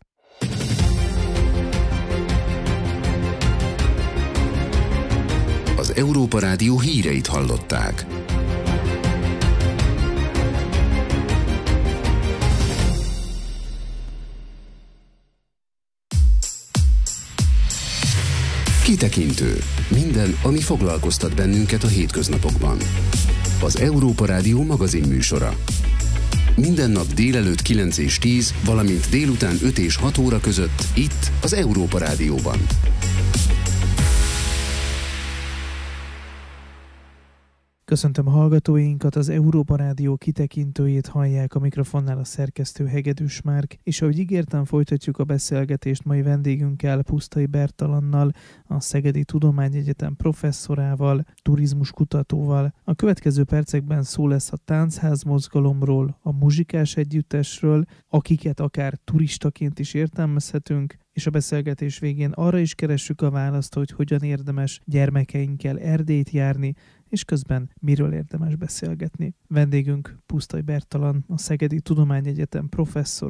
Az Európa Rádió híreit hallották. Kitekintő. Minden, ami foglalkoztat bennünket a hétköznapokban. Az Európa Rádió magazinműsora. Minden nap délelőtt 9 és 10, valamint délután 5 és 6 óra között itt az Európa Rádióban. Köszöntöm a hallgatóinkat, az Európa Rádió kitekintőjét hallják, a mikrofonnál a szerkesztő Hegedűs Márk, és ahogy ígértem, folytatjuk a beszélgetést mai vendégünkkel, Pusztai Bertalannal, a Szegedi Tudományegyetem professzorával, turizmuskutatóval. A következő percekben szó lesz a táncház mozgalomról, a muzsikás együttesről, akiket akár turistaként is értelmezhetünk, és a beszélgetés végén arra is keressük a választ, hogy hogyan érdemes gyermekeinkkel Erdélyt járni, és közben miről érdemes beszélgetni. Vendégünk Pusztai Bertalan, a Szegedi Tudományegyetem professzora.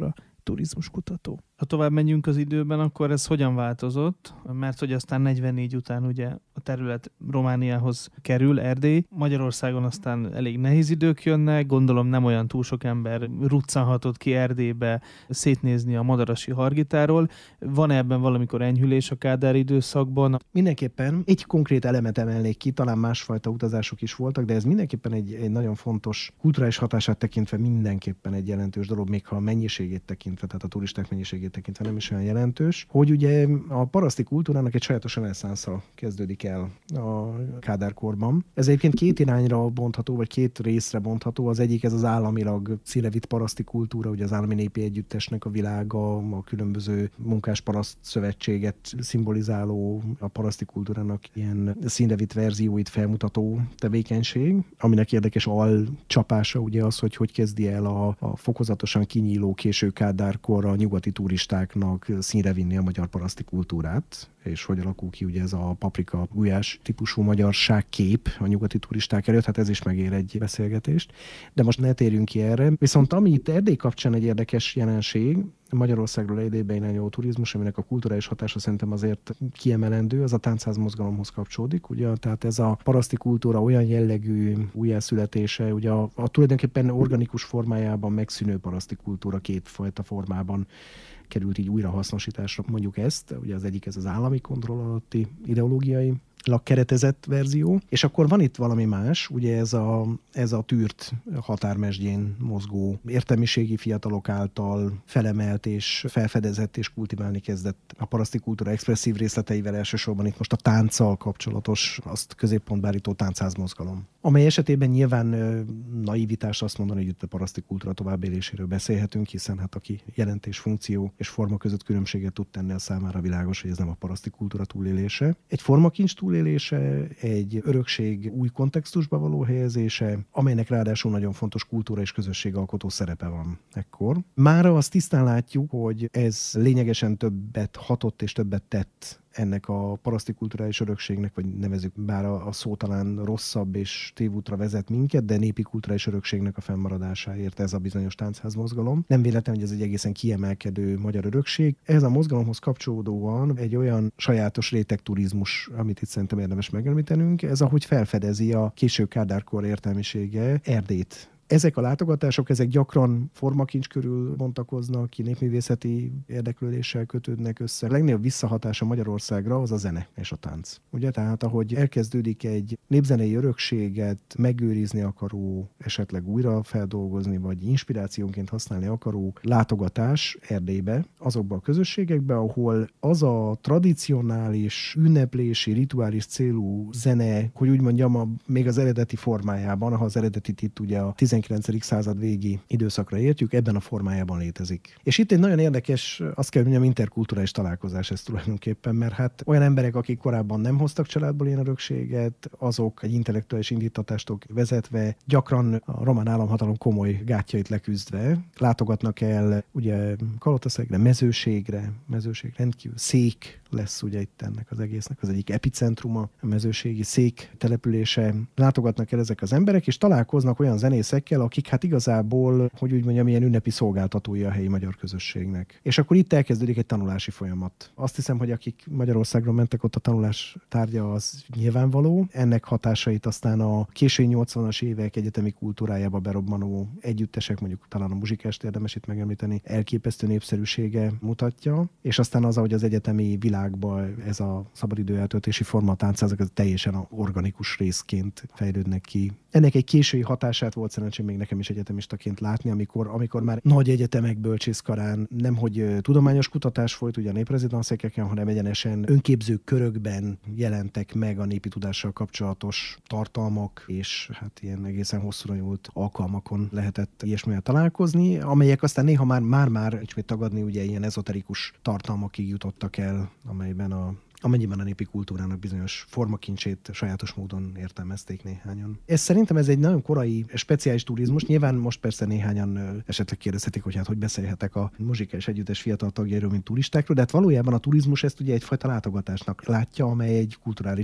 turizmuskutató. Ha tovább megyünk az időben, akkor ez hogyan változott? Mert hogy aztán 44 után ugye a terület Romániához kerül, Erdély. Magyarországon aztán elég nehéz idők jönnek, gondolom nem olyan túl sok ember ruccanhatott ki Erdélybe szétnézni a madarasi Hargitáról. Van ebben valamikor enyhülés a Kádár időszakban? Mindenképpen egy konkrét elemet emelnék ki, talán másfajta utazások is voltak, de ez mindenképpen egy nagyon fontos kulturális hatását tekintve mindenképpen egy jelentős dolog, még ha a mennyiségét tekintve, tehát a turisták mennyiségét tekintve nem is olyan jelentős, hogy ugye a paraszti kultúrának egy sajátos reneszánszal kezdődik el a Kádár-korban. Ez egyébként két irányra bontható, vagy két részre bontható. Az egyik ez az államilag színrevitt paraszti kultúra, ugye az állami népi együttesnek a világa, a különböző munkásparaszt szövetséget szimbolizáló, a paraszti kultúrának ilyen színrevitt verzióit felmutató tevékenység, aminek érdekes alcsapása ugye az, hogy kezdi el a fokozatosan kinyíló késő Kádár-kor a nyugati turistáknak színre vinni a magyar paraszti kultúrát, és hogy alakul ki ugye ez a paprika gulyás típusú magyarságkép a nyugati turisták előtt, hát ez is megér egy beszélgetést. De most ne térjünk ki erre. Viszont ami itt Erdély kapcsán egy érdekes jelenség, Magyarországról Erdélybe irányuló turizmus, aminek a kulturális hatása szerintem azért kiemelendő, az a táncház mozgalomhoz kapcsolódik, ugye, tehát ez a paraszti kultúra olyan jellegű újjászületése, ugye a tulajdonképpen organikus formájában megszűnő paraszti kultúra kétfajta formában került így újrahasznosításra, mondjuk ezt, ugye az egyik ez az állami kontroll alatti ideológiai keretezett verzió, és akkor van itt valami más, ugye ez a tűrt határmesdjén mozgó értelmiségi fiatalok által felemelt és felfedezett és kultiválni kezdett a paraszti kultúra expresszív részleteivel, elsősorban itt most a tánccal kapcsolatos, azt középpontba állító táncházmozgalom, amely esetében nyilván naivitás azt mondani, hogy itt a paraszti kultúra továbbéléséről beszélhetünk, hiszen hát aki jelentés, funkció és forma között különbséget tud tenni, a számára világos, hogy ez nem a paraszti kultúra túlélése. Egy formakincs túlélése, egy örökség új kontextusba való helyezése, amelynek ráadásul nagyon fontos kultúra és közösségalkotó szerepe van ekkor. Mára azt tisztán látjuk, hogy ez lényegesen többet hatott és többet tett ennek a paraszti kulturális örökségnek, vagy nevezzük, bár a szó talán rosszabb és tévútra vezet minket, de népi kulturális örökségnek a fennmaradásáért ez a bizonyos táncházmozgalom. Nem véletlen, hogy ez egy egészen kiemelkedő magyar örökség. Ez a mozgalomhoz kapcsolódóan egy olyan sajátos rétegturizmus, amit itt szerintem érdemes megemlítenünk, ez ahogy felfedezi a késő Kádár-kor értelmisége Erdélyt. Ezek a látogatások, ezek gyakran formakincs körül bontakoznak ki, népművészeti érdeklődéssel kötődnek össze. A legnagyobb visszahatása Magyarországra az a zene és a tánc. Ugye, tehát ahogy elkezdődik egy népzenei örökséget megőrizni akaró, esetleg újra feldolgozni, vagy inspirációnként használni akaró látogatás Erdélybe, azokba a közösségekbe, ahol az a tradicionális, ünneplési, rituális célú zene, hogy úgy mondjam, még az eredeti formájában, ha az eredetit itt ugye a 19. század végi időszakra értjük, ebben a formájában létezik. És itt egy nagyon érdekes, azt kell mondjam, interkulturális találkozás ez tulajdonképpen, mert hát olyan emberek, akik korábban nem hoztak családból ilyen örökséget, azok egy intellektuális indítatástól vezetve, gyakran a román államhatalom komoly gátjait leküzdve látogatnak el ugye Kalotaszegre, mezőségre rendkívül szék lesz ugye itt ennek az egésznek az egyik epicentruma, a mezőségi szék települése. Látogatnak el ezek az emberek, és találkoznak olyan zenészekkel, akik hát igazából, hogy úgy mondjam, ilyen ünnepi szolgáltatói a helyi magyar közösségnek. És akkor itt elkezdődik egy tanulási folyamat. Azt hiszem, hogy akik Magyarországról mentek, ott a tanulás tárgya az nyilvánvaló. Ennek hatásait aztán a késői 80-as évek egyetemi kultúrájába berobbanó együttesek, mondjuk talán a Muzsikást érdemes itt megemlíteni, elképesztő népszerűsége mutatja, és aztán az, ahogy az egyetemi világban ez a szabadidő eltöltési forma, a táncázak, ez teljesen organikus részként fejlődnek ki. Ennek egy késői hatását volt szerencsém még nekem is egyetemistaként látni, amikor már nagy egyetemek bölcsészkarán nemhogy tudományos kutatás folyt, ugye a néprezidanszékeken, hanem egyenesen önképző körökben jelentek meg a népi tudással kapcsolatos tartalmak, és hát ilyen egészen hosszúra nyúlt alkalmakon lehetett ilyesmivel találkozni, amelyek aztán néha már ismét tagadni, ugye ilyen ezoterikus tartalmakig jutottak el, amennyiben a népi kultúrának bizonyos formakincsét sajátos módon értelmezték néhányan. Szerintem ez egy nagyon korai, speciális turizmus. Nyilván most persze néhányan esetleg kérdezhetik, hogy hát hogy beszélhetek a Muzsikás együttes fiatal tagjairól, mint turistákról, de hát valójában a turizmus ezt ugye egyfajta látogatásnak látja, amely egy kulturális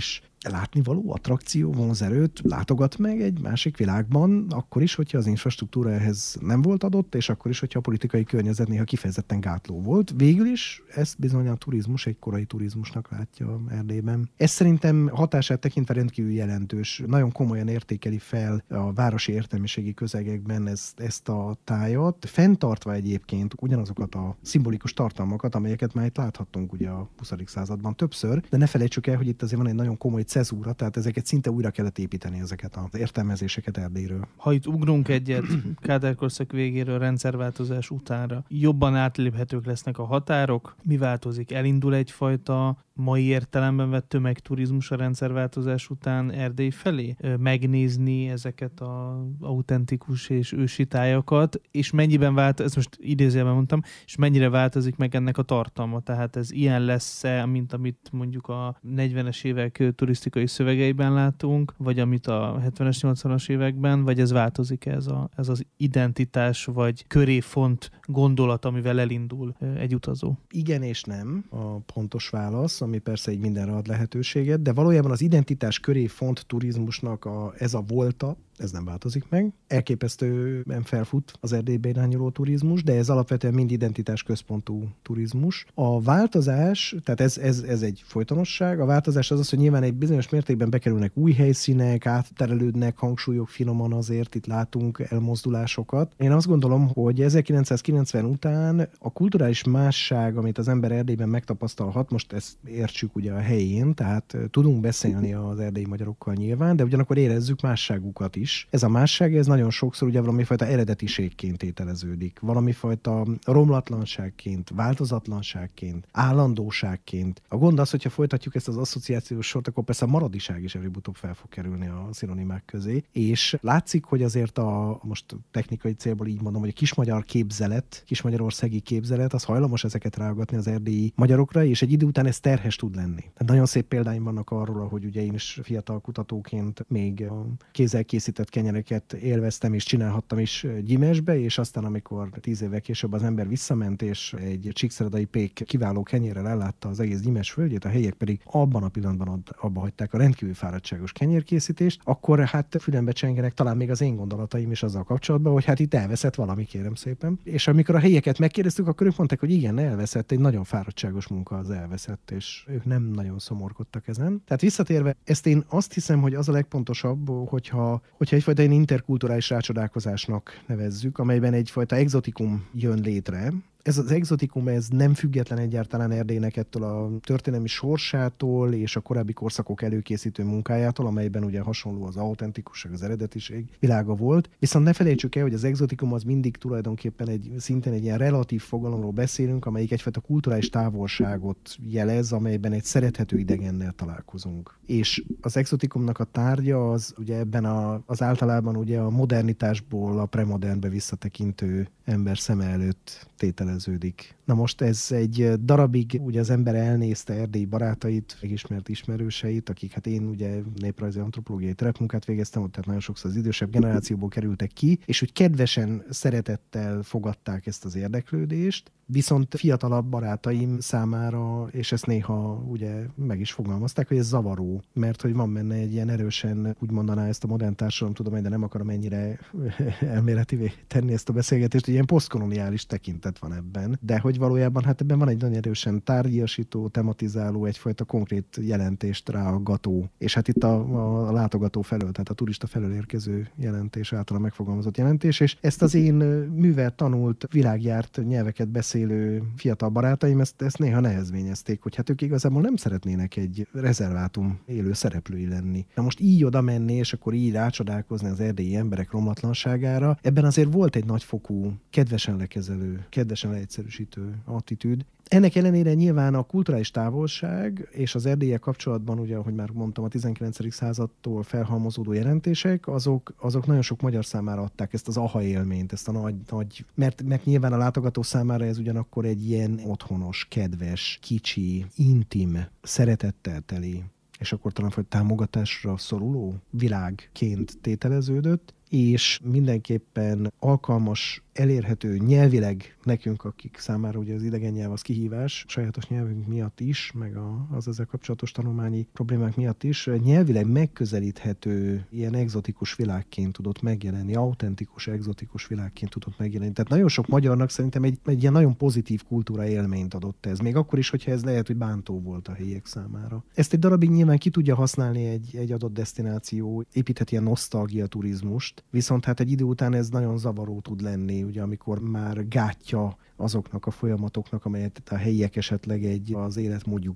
látnivaló, attrakció, vonzerőt látogat meg egy másik világban, akkor is, hogyha az infrastruktúra ehhez nem volt adott, és akkor is, hogyha a politikai környezet néha kifejezetten gátló volt. Végül is ezt bizony a turizmus egy korai turizmusnak látja Erdélyben. Ez szerintem hatását tekintve rendkívül jelentős. Nagyon komolyan értékeli fel a városi értelmiségi közegekben ezt a tájat, fenntartva egyébként ugyanazokat a szimbolikus tartalmakat, amelyeket már itt láthattunk ugye a 20. században többször, de ne felejtsük el, hogy itt azért van egy nagyon komoly cezúra, tehát ezeket szinte újra kellett építeni, ezeket az értelmezéseket Erdélyről. Ha itt ugrunk egyet Kádár-korszak végéről rendszerváltozás utánra, jobban átléphetők lesznek a határok, mi változik? Elindul egyfajta mai értelemben vett tömegturizmus a rendszerváltozás után Erdély felé? Megnézni ezeket az autentikus és ősi tájakat, és mennyiben ezt most idézőjelben mondtam, és mennyire változik meg ennek a tartalma? Tehát ez ilyen lesz-e, mint amit mondjuk a 40-es évek turisztikai szövegeiben látunk, vagy amit a 70-es, 80-as években, vagy ez változik ez az identitás, vagy köréfont gondolat, amivel elindul egy utazó? Igen és nem a pontos válasz, ami persze egy mindenre ad lehetőséget, de valójában az identitás köréfont turizmusnak ez a volta, ez nem változik meg. Elképesztően felfut az Erdélybe irányuló turizmus, de ez alapvetően mind identitás központú turizmus. A változás, tehát ez egy folytonosság, a változás az, hogy nyilván egy bizonyos mértékben bekerülnek új helyszínek, átterelődnek hangsúlyok finoman, azért itt látunk elmozdulásokat. Én azt gondolom, hogy 1990 után a kulturális másság, amit az ember Erdélyben megtapasztalhat, most ezt értsük ugye a helyén, tehát tudunk beszélni az erdélyi magyarokkal nyilván, de ugyanakkor érezzük másságukat is. Ez a másság, ez nagyon sokszor ugye valamifajta eredetiségként ételeződik, valamifajta romlatlanságként, változatlanságként, állandóságként. A gond az, hogyha folytatjuk ezt az asszociációs sort, akkor persze a maradiság is előbb-utóbb fel fog kerülni a szinonimák közé, és látszik, hogy azért most technikai célból így mondom, hogy a kismagyar képzelet, kismagyarországi képzelet, az hajlamos ezeket rágatni az erdélyi magyarokra, és egy idő után ez terhes tud lenni. Tehát nagyon szép példáim vannak arról, hogy ugye én is fiatal kutatóként még a kézzel készített kenyereket élveztem és csinálhattam is Gyimesbe, és aztán amikor 10 évvel később az ember visszament, és egy csíkszeredai pék kiváló kenyérrel ellátta az egész Gyimes földjét, a helyiek pedig abban a pillanatban abba hagyták a rendkívül fáradtságos kenyérkészítést, akkor hát fülembe csengenek talán még az én gondolataim is azzal kapcsolatban, hogy hát itt elveszett valami, kérem szépen. És amikor a helyieket megkérdeztük, akkor ők mondták, hogy igen, elveszett, egy nagyon fáradtságos munka az elveszett, és ők nem nagyon szomorkodtak ezen. Tehát visszatérve, ezt én azt hiszem, hogy az a legpontosabb, hogyha egyfajta ilyen interkulturális rácsodálkozásnak nevezzük, amelyben egyfajta egzotikum jön létre. Ez az egzotikum, ez nem független egyáltalán Erdélynek ettől a történelmi sorsától és a korábbi korszakok előkészítő munkájától, amelyben ugye hasonló az autentikusság, az eredetiség világa volt. Viszont ne felejtsük el, hogy az egzotikum az mindig tulajdonképpen szintén egy ilyen relatív fogalomról beszélünk, amelyik egyfajta kulturális távolságot jelez, amelyben egy szerethető idegennel találkozunk. És az egzotikumnak a tárgya az ugye ebben az általában ugye a modernitásból a premodernbe visszatekintő ember szeme előtt tételeződik. Na most ez egy darabig ugye az ember elnézte Erdély barátait, megismert ismerőseit, akik hát én ugye néprajzi antropológiai terepmunkát végeztem, tehát nagyon sokszor az idősebb generációból kerültek ki, és úgy kedvesen, szeretettel fogadták ezt az érdeklődést, viszont fiatalabb barátaim számára, és ezt néha ugye meg is fogalmazták, hogy ez zavaró, mert hogy van benne egy ilyen erősen, úgy mondaná ezt a modern társadalomtudomány, de nem akarom ennyire elméletivé tenni ezt a beszélgetést, hogy ilyen posztkoloniális tekintet van ebben, de hogy valójában hát ebben van egy nagyon erősen tárgyasító, tematizáló, egyfajta konkrét jelentést ráaggató, és hát itt a látogató felől, tehát a turista felől érkező jelentés, által megfogalmazott jelentés, és ezt az én művel tanult, világjárt nyelveket beszélő fiatal barátaim ezt néha nehezményezték, hogy hát ők igazából nem szeretnének egy rezervátum élő szereplői lenni. Na most így oda menni, és akkor így rácsodálkozni az erdélyi emberek romlatlanságára, ebben azért volt egy nagyfokú, kedvesen lekezelő, kedvesen leegyszerűsítő attitűd. Ennek ellenére nyilván a kulturális távolság és az Erdéllyel kapcsolatban, ugye, ahogy már mondtam, a 19. századtól felhalmozódó jelentések, azok nagyon sok magyar számára adták ezt az aha élményt, ezt a nagy mert nyilván a látogató számára ez ugyanakkor egy ilyen otthonos, kedves, kicsi, intim, szeretettel teli, és akkor talán támogatásra szoruló világként tételeződött, és mindenképpen alkalmas elérhető nyelvileg nekünk, akik számára ugye az idegen nyelv az kihívás, sajátos nyelvünk miatt is, meg az ezzel kapcsolatos tanulmányi problémák miatt is, nyelvileg megközelíthető ilyen egzotikus világként tudott megjelenni, autentikus, egzotikus világként tudott megjelenni. Tehát nagyon sok magyarnak szerintem egy ilyen nagyon pozitív kultúra élményt adott ez, még akkor is, hogyha ez lehet, hogy bántó volt a helyiek számára. Ezt egy darabig nyilván ki tudja használni egy adott desztináció, építhet ilyen nosztalgia turizmust, viszont hát egy idő után ez nagyon zavaró tud lenni, ugye amikor már gátja azoknak a folyamatoknak, amelyet a helyiek esetleg az életmódjuk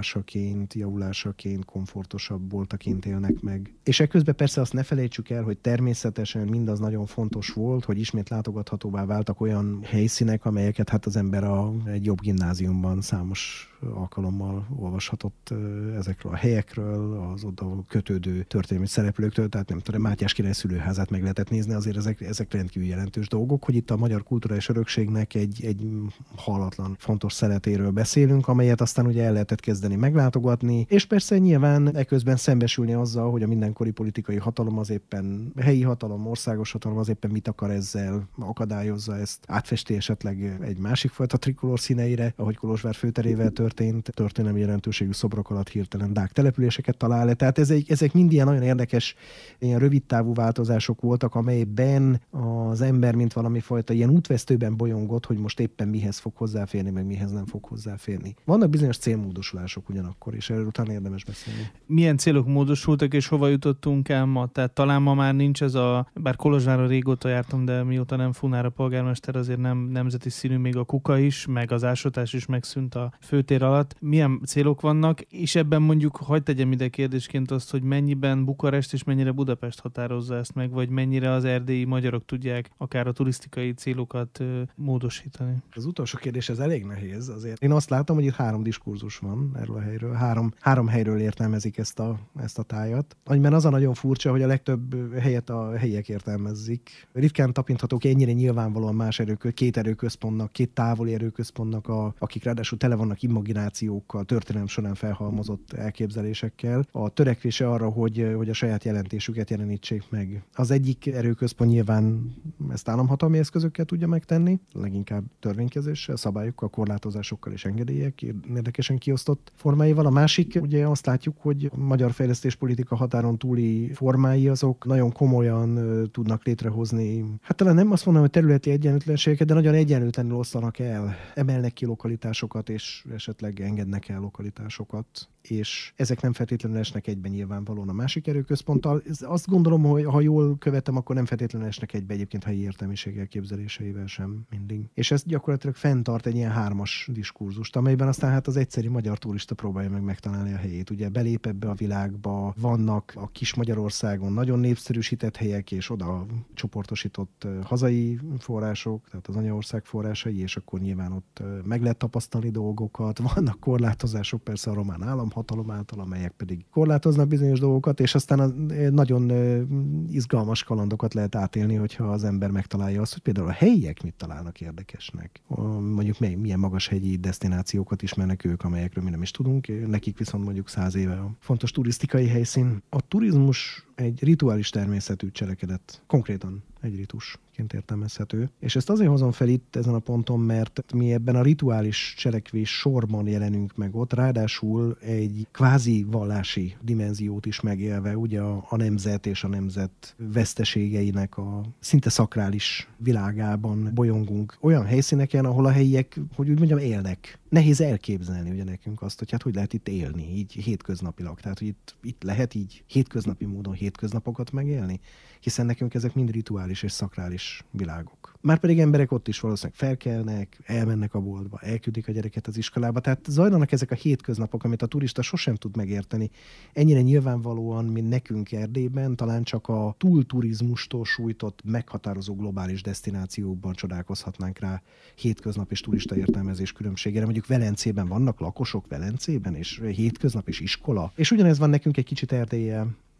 javulásaként, komfortosabb voltaként élnek meg. És ekközben persze azt ne felejtsük el, hogy természetesen mindaz nagyon fontos volt, hogy ismét látogathatóvá váltak olyan helyszínek, amelyeket hát az ember egy jobb gimnáziumban számos alkalommal olvashatott ezekről a helyekről, az oda kötődő történelmi szereplőktől, tehát nem tudom, Mátyás király szülőházát meg lehetett nézni, azért ezek rendkívül jelentős dolgok, hogy itt a magyar kulturális örökségnek egy hallatlan fontos szeletéről beszélünk, amelyet aztán ugye el lehetett kezdeni meglátogatni, és persze nyilván eközben szembesülni azzal, hogy a mindenkori politikai hatalom az éppen helyi hatalom, országos hatalom az éppen mit akar ezzel, akadályozza ezt, átfesti esetleg egy másik fajta trikolór színeire, ahogy Kolozsvár főterével történelmi jelentőségű szobrok alatt hirtelen dák településeket talál le. Tehát ezek mind ilyen nagyon érdekes, ilyen rövidtávú változások voltak, amelyben az ember mint valami fajta ilyen útvesztőben bolyongott, hogy most éppen mihez fog hozzáférni, meg mihez nem fog hozzáférni. Vannak bizonyos célmódosulások ugyanakkor, és erről utána érdemes beszélni. Milyen célok módosultak, és hova jutottunk el ma? Tehát talán ma már nincs ez bár Kolozsvárra régóta jártam, de mióta nem Funár a polgármester, azért nem nemzeti színű, még a kuka is, meg az ásatás is megszűnt a főtér alatt. Milyen célok vannak, és ebben mondjuk hadd tegyem ide kérdésként azt, hogy mennyiben Bukarest és mennyire Budapest határozza ezt meg, vagy mennyire az erdélyi magyarok tudják akár a turisztikai célokat módosítani? Az utolsó kérdés, ez elég nehéz azért. Én azt látom, hogy itt 3 diskurzus van erről a helyről. 3 helyről értelmezik ezt a tájat. Amiben az a nagyon furcsa, hogy a legtöbb helyet a helyiek értelmezzik. Ritkán tapinthatók ennyire nyilvánvalóan más két erőközpontnak, két távoli erőközpontnak, akik ráadásul tele vannak imaginációkkal, történelem során felhalmozott elképzelésekkel. A törekvése arra, hogy a saját jelentésüket jelenítsék meg. Az egyik erőközpont nyilván ezt államhatalmi eszközökkel tudja megtenni, leginkább törvénykezéssel, szabályokkal, korlátozásokkal és engedélyek érdekesen kiosztott formáival. A másik, ugye azt látjuk, hogy a magyar fejlesztéspolitika határon túli formái azok nagyon komolyan tudnak létrehozni. Hát talán nem azt mondom, hogy területi egyenlőtlenségeket, de nagyon egyenlőtlenül osztanak el. Emelnek ki lokalitásokat, és esetleg engednek el lokalitásokat. És ezek nem feltétlenül esnek egyben nyilvánvalóan a másik erőközponttal. Azt gondolom, hogy ha jól követem, akkor nem feltétlenül esnek egybe egyébként helyi értelmiség elképzeléseivel sem mindig. És ez gyakorlatilag fenntart egy ilyen 3-as diskurzust, amelyben aztán hát az egyszeri magyar turista próbálja meg megtalálni a helyét. Ugye belép ebbe a világba, vannak a kis Magyarországon nagyon népszerűsített helyek, és oda csoportosított hazai források, tehát az anyaország forrásai, és akkor nyilván ott meg lehet tapasztalni dolgokat. Vannak korlátozások persze a román államhatalom által, amelyek pedig korlátoznak bizonyos dolgokat, és aztán nagyon izgalmas kalandokat lehet átélni, hogyha az ember megtalálja azt, hogy például a helyiek mit találnak érdekesnek. Mondjuk milyen magashegyi desztinációkat ismernek ők, amelyekről mi nem is tudunk, nekik viszont mondjuk 100 éve a fontos turisztikai helyszín. A turizmus egy rituális természetű cselekedet, konkrétan egy ritusként értelmezhető. És ezt azért hozom fel itt ezen a ponton, mert mi ebben a rituális cselekvés sorban jelenünk meg ott, ráadásul egy kvázi vallási dimenziót is megélve, ugye a nemzet és a nemzet veszteségeinek a szinte szakrális világában bolyongunk olyan helyszíneken, ahol a helyiek, hogy úgy mondjam, élnek. Nehéz elképzelni ugye nekünk azt, hogy hát hogy lehet itt élni, így hétköznapilag. Tehát, hogy itt lehet így hétköznapi módon hétköznapokat megélni, hiszen nekünk ezek mind rituális és szakrális világok. Márpedig emberek ott is valószínűleg felkelnek, elmennek a boltba, elküldik a gyereket az iskolába, tehát zajlanak ezek a hétköznapok, amit a turista sosem tud megérteni. Ennyire nyilvánvalóan, mint nekünk Erdélyben, talán csak a túlturizmustól sújtott, meghatározó globális desztinációkban csodálkozhatnánk rá hétköznap és turista értelmezés különbségére. Mondjuk Velencében vannak lakosok Velencében, és hétköznap és iskola. És ugyanez van nekünk egy kicsit Erdéllyel.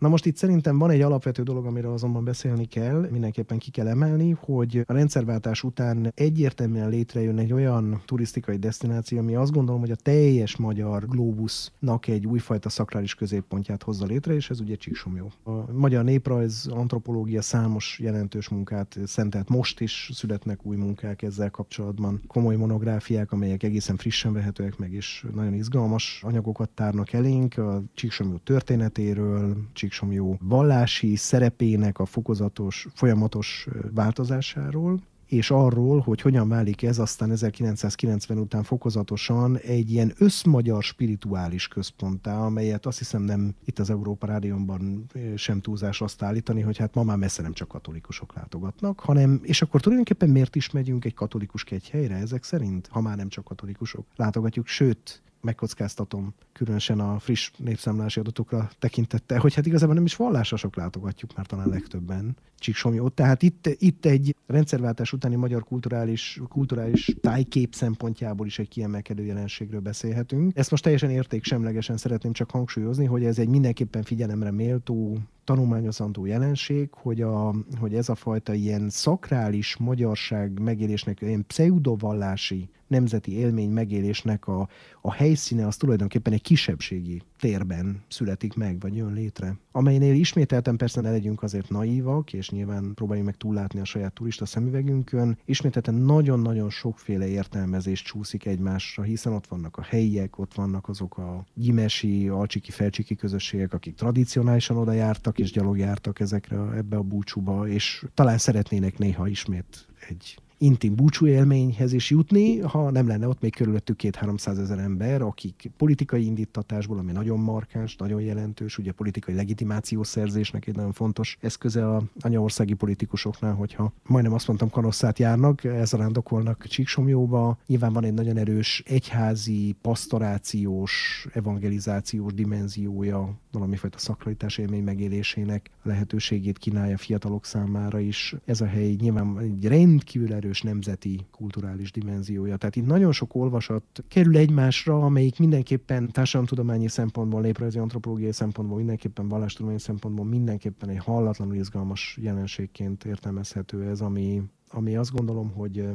Na most itt szerintem van egy alapvető dolog, amiről azonban beszélni kell, mindenképpen ki kell emelni, hogy a rendszerváltás után egyértelműen létrejön egy olyan turisztikai desztináció, ami azt gondolom, hogy a teljes magyar glóbusznak egy újfajta szakrális középpontját hozza létre, és ez ugye Csíksomlyó. A magyar néprajz, antropológia számos jelentős munkát szentelt, most is születnek új munkák ezzel kapcsolatban, komoly monográfiák, amelyek egészen frissen vehetőek meg, és nagyon izgalmas anyagokat tárnak elénk a Csíksomlyó történetéről, Csíksomlyó vallási szerepének a fokozatos, folyamatos változásáról, és arról, hogy hogyan válik ez aztán 1990 után fokozatosan egy ilyen összmagyar spirituális központtá, amelyet azt hiszem nem itt az Európa Rádióban sem túlzás azt állítani, hogy hát ma már messze nem csak katolikusok látogatnak, hanem, és akkor tulajdonképpen miért is megyünk egy katolikus kegyhelyre ezek szerint, ha már nem csak katolikusok látogatjuk, sőt, megkockáztatom, különösen a friss népszámlási adatokra tekintettel, hogy hát igazából nem is vallásosok látogatjuk már talán legtöbben Csíksomlyót. Tehát itt egy rendszerváltás utáni magyar kulturális tájkép szempontjából is egy kiemelkedő jelenségről beszélhetünk. Ezt most teljesen értéksemlegesen szeretném csak hangsúlyozni, hogy ez egy mindenképpen figyelemre méltó, tanulmányozandó jelenség, hogy ez a fajta ilyen szakrális magyarság megélésnek, ilyen pseudovallási nemzeti élmény megélésnek a helyszíne az tulajdonképpen egy kisebbségi térben születik meg, vagy jön létre. Amelynél ismételten persze ne legyünk azért naívak, és nyilván próbáljunk meg túllátni a saját turista szemüvegünkön. Ismételten nagyon-nagyon sokféle értelmezés csúszik egymásra, hiszen ott vannak a helyiek, ott vannak azok a gyimesi, alcsiki, felcsiki közösségek, akik tradicionálisan oda jártak és gyalog jártak ebbe a búcsúba, és talán szeretnének néha ismét egy intim búcsúélményhez is jutni, ha nem lenne ott még körülöttük 200-300 ezer ember, akik politikai indítatásból, ami nagyon markáns, nagyon jelentős, ugye politikai legitimációszerzésnek egy nagyon fontos eszköze a anyaországi politikusoknál, hogyha majdnem azt mondtam Kanosszát járnak, elzarándokolnak Csíksomlyóba. Nyilván van egy nagyon erős egyházi, pastorációs, evangelizációs dimenziója, valamifajta szakralitás élmény megélésének lehetőségét kínálja fiatalok számára is. Ez a hely nyilván egy rendkívül erős nemzeti kulturális dimenziója. Tehát itt nagyon sok olvasat kerül egymásra, amelyik mindenképpen társadalomtudományi szempontból, néprajzi antropológiai szempontból, mindenképpen vallástudományi szempontból mindenképpen egy hallatlanul izgalmas jelenségként értelmezhető ez, ami azt gondolom, hogy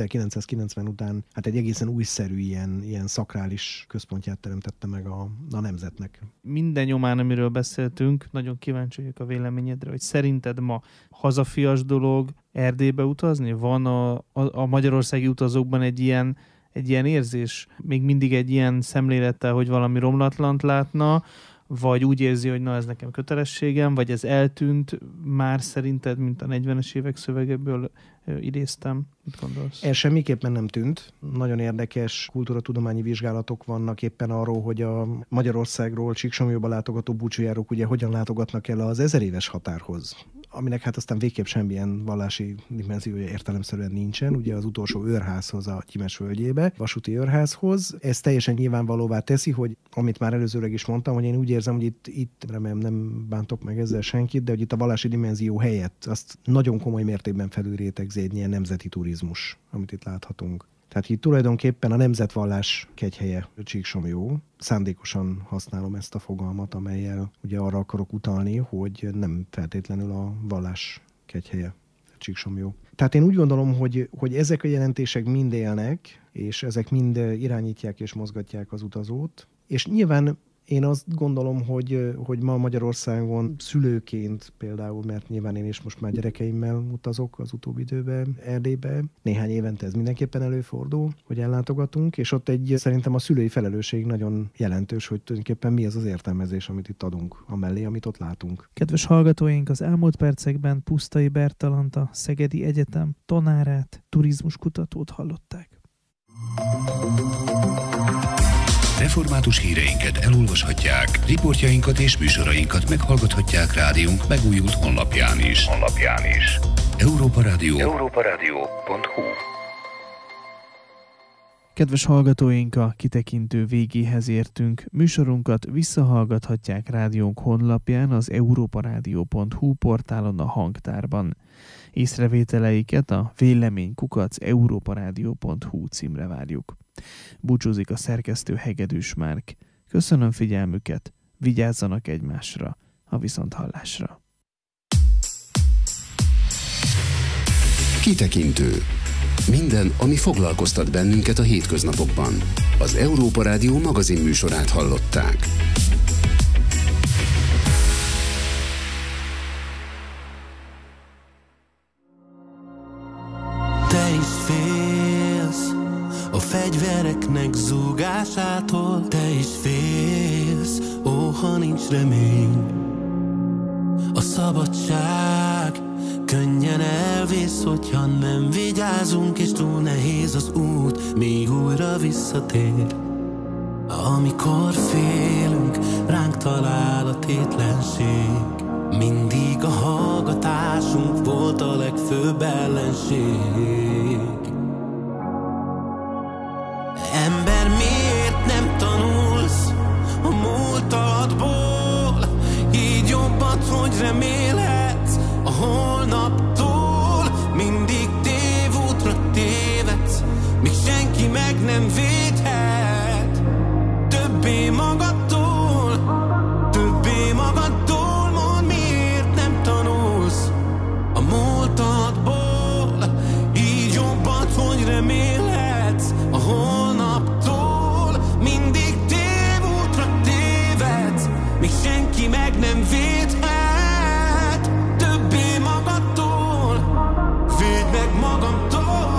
1990 után hát egy egészen újszerű ilyen szakrális központját teremtette meg a nemzetnek. Minden nyomán, amiről beszéltünk, nagyon kíváncsi vagyok a véleményedre, hogy szerinted ma hazafias dolog Erdélybe utazni? Van a magyarországi utazókban egy ilyen érzés, még mindig egy ilyen szemlélettel, hogy valami romlatlant látna, vagy úgy érzi, hogy na ez nekem kötelességem, vagy ez eltűnt már szerinted, mint a 40-es évek szövegeből idéztem? Mit gondolsz? Ez semmiképpen nem tűnt. Nagyon érdekes kultúratudományi vizsgálatok vannak éppen arról, hogy a Magyarországról Csíksomlyóba látogató búcsújárók ugye hogyan látogatnak el az 1000 éves határhoz, aminek hát aztán végképp semmilyen vallási dimenziója értelemszerűen nincsen, ugye az utolsó őrházhoz a Gyimes völgyébe, vasúti őrházhoz. Ez teljesen nyilvánvalóvá teszi, hogy amit már előzőleg is mondtam, hogy én úgy érzem, hogy itt remélem nem bántok meg ezzel senkit, de hogy itt a vallási dimenzió helyett azt nagyon komoly mértékben felülrétegzi egy ilyen nemzeti turizmus, amit itt láthatunk. Tehát itt tulajdonképpen a nemzetvallás kegyhelye Csíksomlyó. Szándékosan használom ezt a fogalmat, amellyel ugye arra akarok utalni, hogy nem feltétlenül a vallás kegyhelye Csíksomlyó. Tehát én úgy gondolom, hogy ezek a jelentések mind élnek, és ezek mind irányítják és mozgatják az utazót. És nyilván én azt gondolom, hogy ma Magyarországon szülőként például, mert nyilván én is most már gyerekeimmel utazok az utóbbi időben Erdélybe, néhány évente ez mindenképpen előfordul, hogy ellátogatunk, és ott szerintem a szülői felelősség nagyon jelentős, hogy tulajdonképpen mi az az értelmezés, amit itt adunk amellé, amit ott látunk. Kedves hallgatóink, az elmúlt percekben Pusztai Bertalant, a Szegedi Egyetem tanárát, turizmuskutatót hallották. Református híreinket elolvashatják, riportjainkat és műsorainkat meghallgathatják rádiónk megújult honlapján is. Európa Rádió. europaradio.hu. Kedves hallgatóink, a kitekintő végéhez értünk. Műsorunkat visszahallgathatják rádiónk honlapján, az europaradio.hu portálon, a hangtárban. Észrevételeiket a vélemény@europaradio.hu címre várjuk. Búcsúzik a szerkesztő Hegedűs Márk. Köszönöm figyelmüket, vigyázzanak egymásra. A viszonthallásra. Kitekintő. Minden, ami foglalkoztat bennünket a hétköznapokban. Az Európa Rádió magazinműsorát hallották. Te is félsz a fegyvereknek zúgásától, te is félsz, ó, ha nincs remény. A szabadság könnyen elvész, hogyha nem vigyázunk, és túl nehéz az út, még újra visszatér. Amikor félünk, ránk talál a tétlenség. Mindig a hallgatásunk volt a legfőbb ellenség. Ember, miért nem tanulsz a múltadból? Így jobbat, hogy remélhetsz a holnaptól. Mindig tévútra tévedsz, míg senki meg nem védhet. Többé magadtól, többé magadtól. Mondd, miért nem tanulsz a múltadból? Így jobbat, hogy remélhetsz a holnaptól. Mindig tévútra tévedsz, míg senki meg nem védhet. Többé magadtól, védd meg magamtól.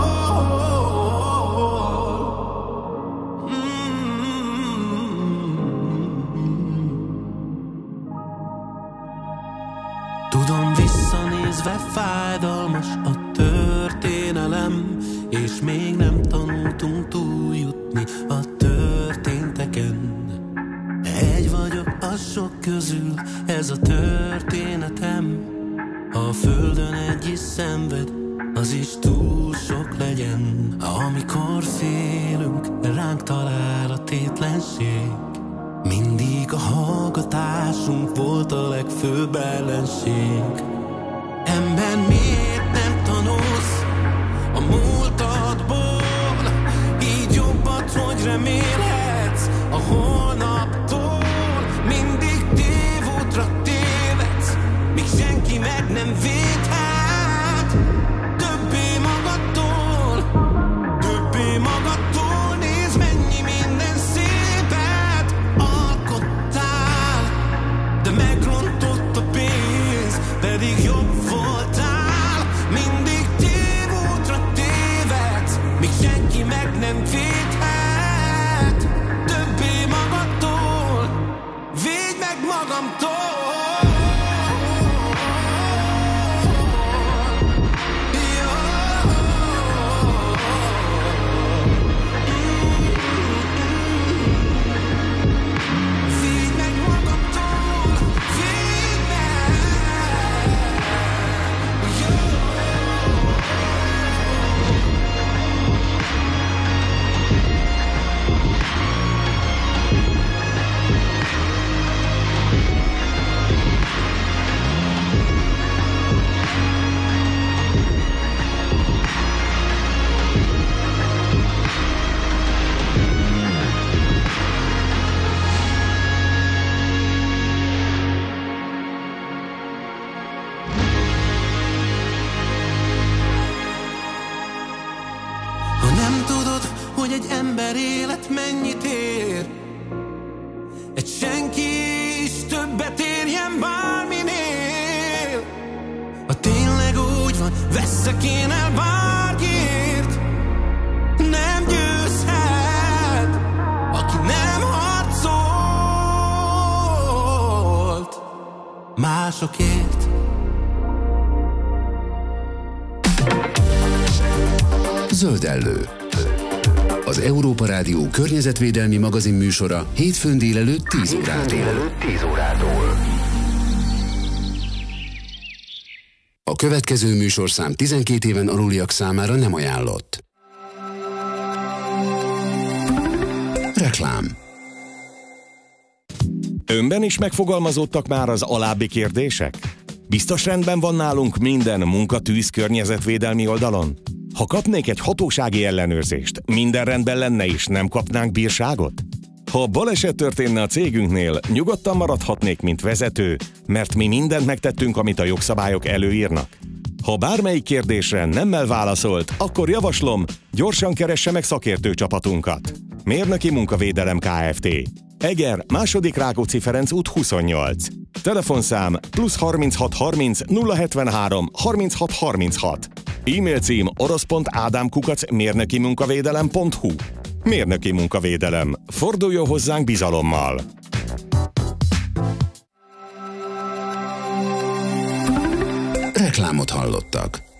Tudom, visszanézve fájdalmas a történelem, és még nem tanultunk túljutni a történteken. Egy vagyok a sok közül, ez a történetem. Ha a földön egy is szenved, az is túl sok legyen. Amikor félünk, ránk talál a tétlenség. Mindig a hallgatásunk volt a legfőbb ellenség. Ember, miért nem tanulsz a múltadból? Így jobbat, hogy remélhetsz a holnaptól. Mindig tévútra tévedsz, míg senki meg nem védhet. Többé magadtól, többé magadtól. Nézd, mennyi minden szépet alkottál, de megrontott a pénz, pedig jobb voltál. Mindig tévútra tévedsz, míg senki meg nem védhet. Többé magadtól, védj meg magamtól. Védj meg magamtól, védj meg. Ha nem tudod, hogy egy ember élet mennyit ér, egy senki is többet érjen bárminél. Ha tényleg úgy van, veszek én el bárkiért, nem győzhet, aki nem harcolt másokért. Zöldellő. Az Európa Rádió környezetvédelmi magazinműsora hétfőn délelőtt 10 órától. A következő műsorszám 12 éven aluliak számára nem ajánlott. Reklám. Önben is megfogalmazódtak már az alábbi kérdések? Biztos rendben van nálunk minden munkatűz környezetvédelmi oldalon? Ha kapnék egy hatósági ellenőrzést, minden rendben lenne és nem kapnánk bírságot? Ha baleset történne a cégünknél, nyugodtan maradhatnék, mint vezető, mert mi mindent megtettünk, amit a jogszabályok előírnak. Ha bármelyik kérdésre nemmel válaszolt, akkor javaslom, gyorsan keresse meg szakértő csapatunkat. Mérnöki Munkavédelem Kft. Eger, II. Rákóczi Ferenc út 28. Telefonszám +36 30 073 36 36. E-mail cím orosz.ádám@mérnökimunkavédelem.hu. Mérnöki Munkavédelem. Forduljon hozzánk bizalommal! Reklámot hallottak.